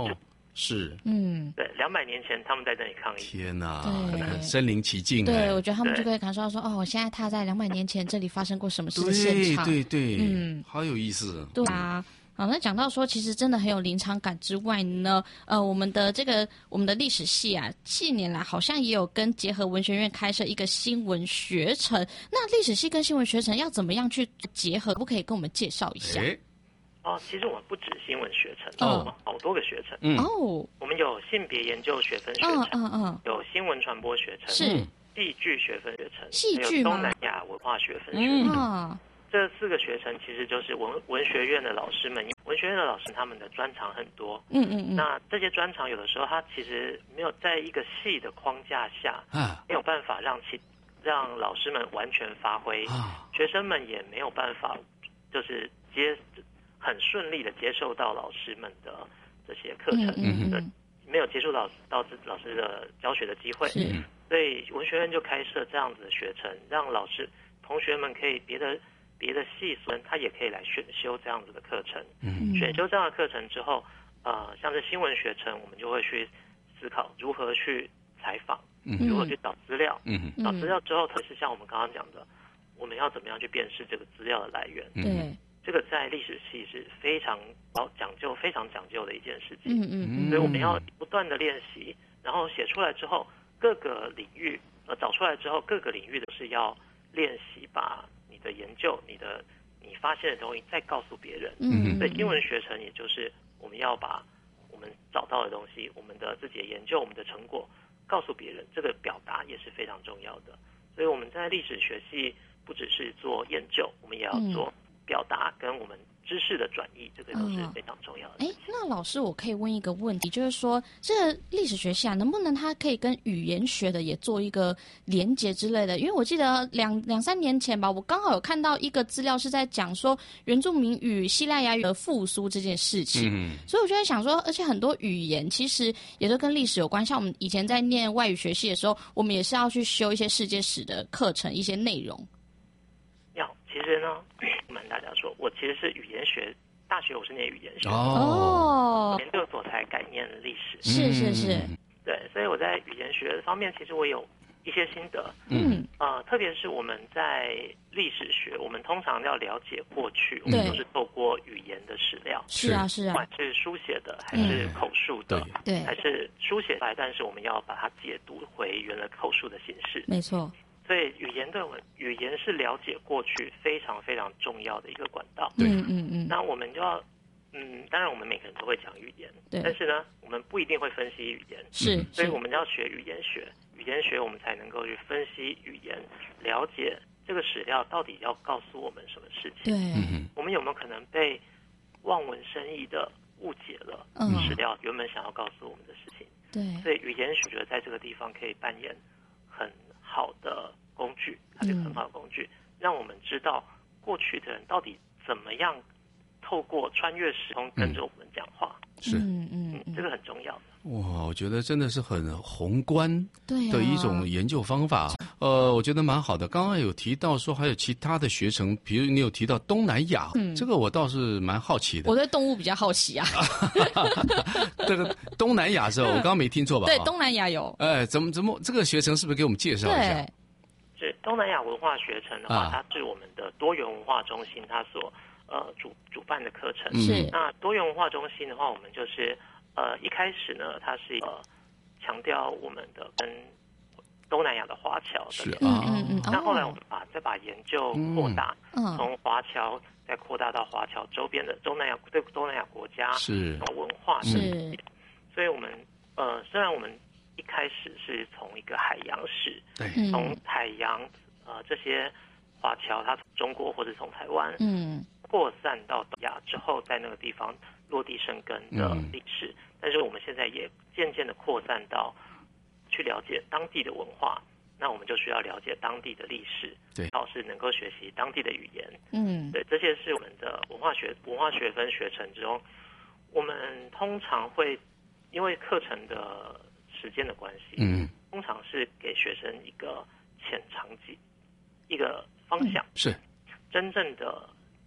是， 嗯， 对，两百年前他们在这里抗议。 天哪， 对身临其境。 对， 哎我觉得他们就可以感受到说，哦，我现在踏在两百年前这里发生过什么事的现对场。 对对， 嗯， 好有意思。 对啊。好，那讲到说，其实真的很有临场感之外呢，呃，我们的这个我们的历史系啊，近年来好像也有跟结合文学院开设一个新闻学程。那历史系跟新闻学程要怎么样去结合？可不可以跟我们介绍一下？ 哎， 哦，其实我们不止新闻学程， 哦我们好多个学程。 嗯， 哦， 我们有性别研究学分学嗯程， 嗯嗯， 有新闻传播学程， 是戏剧学分学程， 戏剧吗还有东南亚文化学分学嗯程。 啊， 这四个学程其实就是文文学院的老师们，文学院的老师他们的专长很多。 嗯嗯嗯， 那这些专长有的时候他其实没有在一个系的框架下， 啊没有办法让其让老师们完全发挥， 啊， 学生们也没有办法就是接很顺利的接受到老师们的这些课程， 嗯嗯嗯， 没有接触到到老师的教学的机会， 是所以文学院就开设这样子的学程，让老师同学们可以别的别的系所他也可以来选修这样子的课程。 嗯选修这样的课程之后，呃，像是新闻学程，我们就会去思考如何去采访， 嗯如何去找资料。 嗯找资料之后，特别是像我们刚刚讲的，我们要怎么样去辨识这个资料的来源？ 对， 这个在历史系是非常讲究、非常讲究的一件事情。 嗯嗯嗯， 所以我们要不断的练习，然后写出来之后，各个领域呃找出来之后，各个领域都是要练习把你的研究、你的你发现的东西再告诉别人。 嗯， 所以英文学程也就是我们要把我们找到的东西、我们的自己的研究、我们的成果告诉别人，这个表达也是非常重要的。所以我们在历史学系不只是做研究，我们也要做表达跟我们知识的转译，这个都是非常重要的。 哎，那老师，我可以问一个问题，就是说，这个历史学系啊，能不能它可以跟语言学的也做一个连结之类的？因为我记得两两三年前吧，我刚好有看到一个资料是在讲说原住民语、希腊雅语的复苏这件事情， 嗯， 所以我就在想说，而且很多语言其实也都跟历史有关，像我们以前在念外语学系的时候，我们也是要去修一些世界史的课程，一些内容。 要，其实呢，我们大家说，我其实是语言学，大学我是念语言学， 哦， 研究所才改念历史。 是是是， 对，所以我在语言学方面，其实我有一些心得。 嗯， 呃，特别是我们在历史学，我们通常要了解过去，我对们都是透过语言的史料， 是啊是啊不管，是书写的还是口述的， 对还是书写来，但是我们要把它解读回原来口述的形式。 没错， 所以语言对我们，语言是了解过去非常非常重要的一个管道。 嗯嗯嗯， 那我们就要，嗯，当然我们每个人都会讲语言， 对但是呢，我们不一定会分析语言， 是， 所以我们要学语言学，语言学我们才能够去分析语言，了解这个史料到底要告诉我们什么事情。 对， 嗯我们有没有可能被望文生义的误解了嗯史料原本想要告诉我们的事情？ 对， 所以语言学在这个地方可以扮演很好的工具，它是一个很好的工具，让我们知道过去的人到底怎么样透过穿越时空跟着我们讲话。 是嗯嗯嗯，这个很重要的。 哇，我觉得真的是很宏观对啊的一种研究方法。呃，我觉得蛮好的。刚刚有提到说还有其他的学程，比如你有提到东南亚， 嗯这个我倒是蛮好奇的我。对动物比较好奇啊。 这个东南亚是吧？我刚刚没听错吧？ 对， 啊东南亚有。 哎，怎么怎么这个学程是不是给我们介绍一下？ 对， 是东南亚文化学程的话， 啊它是我们的多元文化中心它所呃主主办的课程。 是那多元文化中心的话，我们就是呃一开始呢，它是呃强调我们的跟东南亚的华侨的联系。 是啊， 嗯嗯， 那后来我哦们把再把研究扩大， 嗯从华侨再扩大到华侨周边的东南亚对东南亚国家是然后文化的是所以我们呃虽然我们一开始是从一个海洋史， 对， 从海洋呃这些华侨他从中国或者从台湾嗯扩散到东亚之后，在那个地方落地生根的嗯历史，但是我们现在也渐渐的扩散到去了解当地的文化，那我们就需要了解当地的历史， 对最好是能够学习当地的语言。 嗯对，这些是我们的文化学文化学分学程之中，我们通常会因为课程的时间的关系， 嗯， 通常是给学生一个浅长期一个方向， 是真正的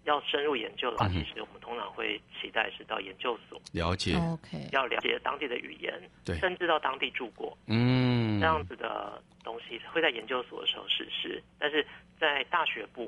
要深入研究的话，其实我们通常会期待是到研究所了解 ，OK， 要了解当地的语言， 对， 甚至到当地住过， 嗯， 这样子的东西会在研究所的时候实施，但是在大学部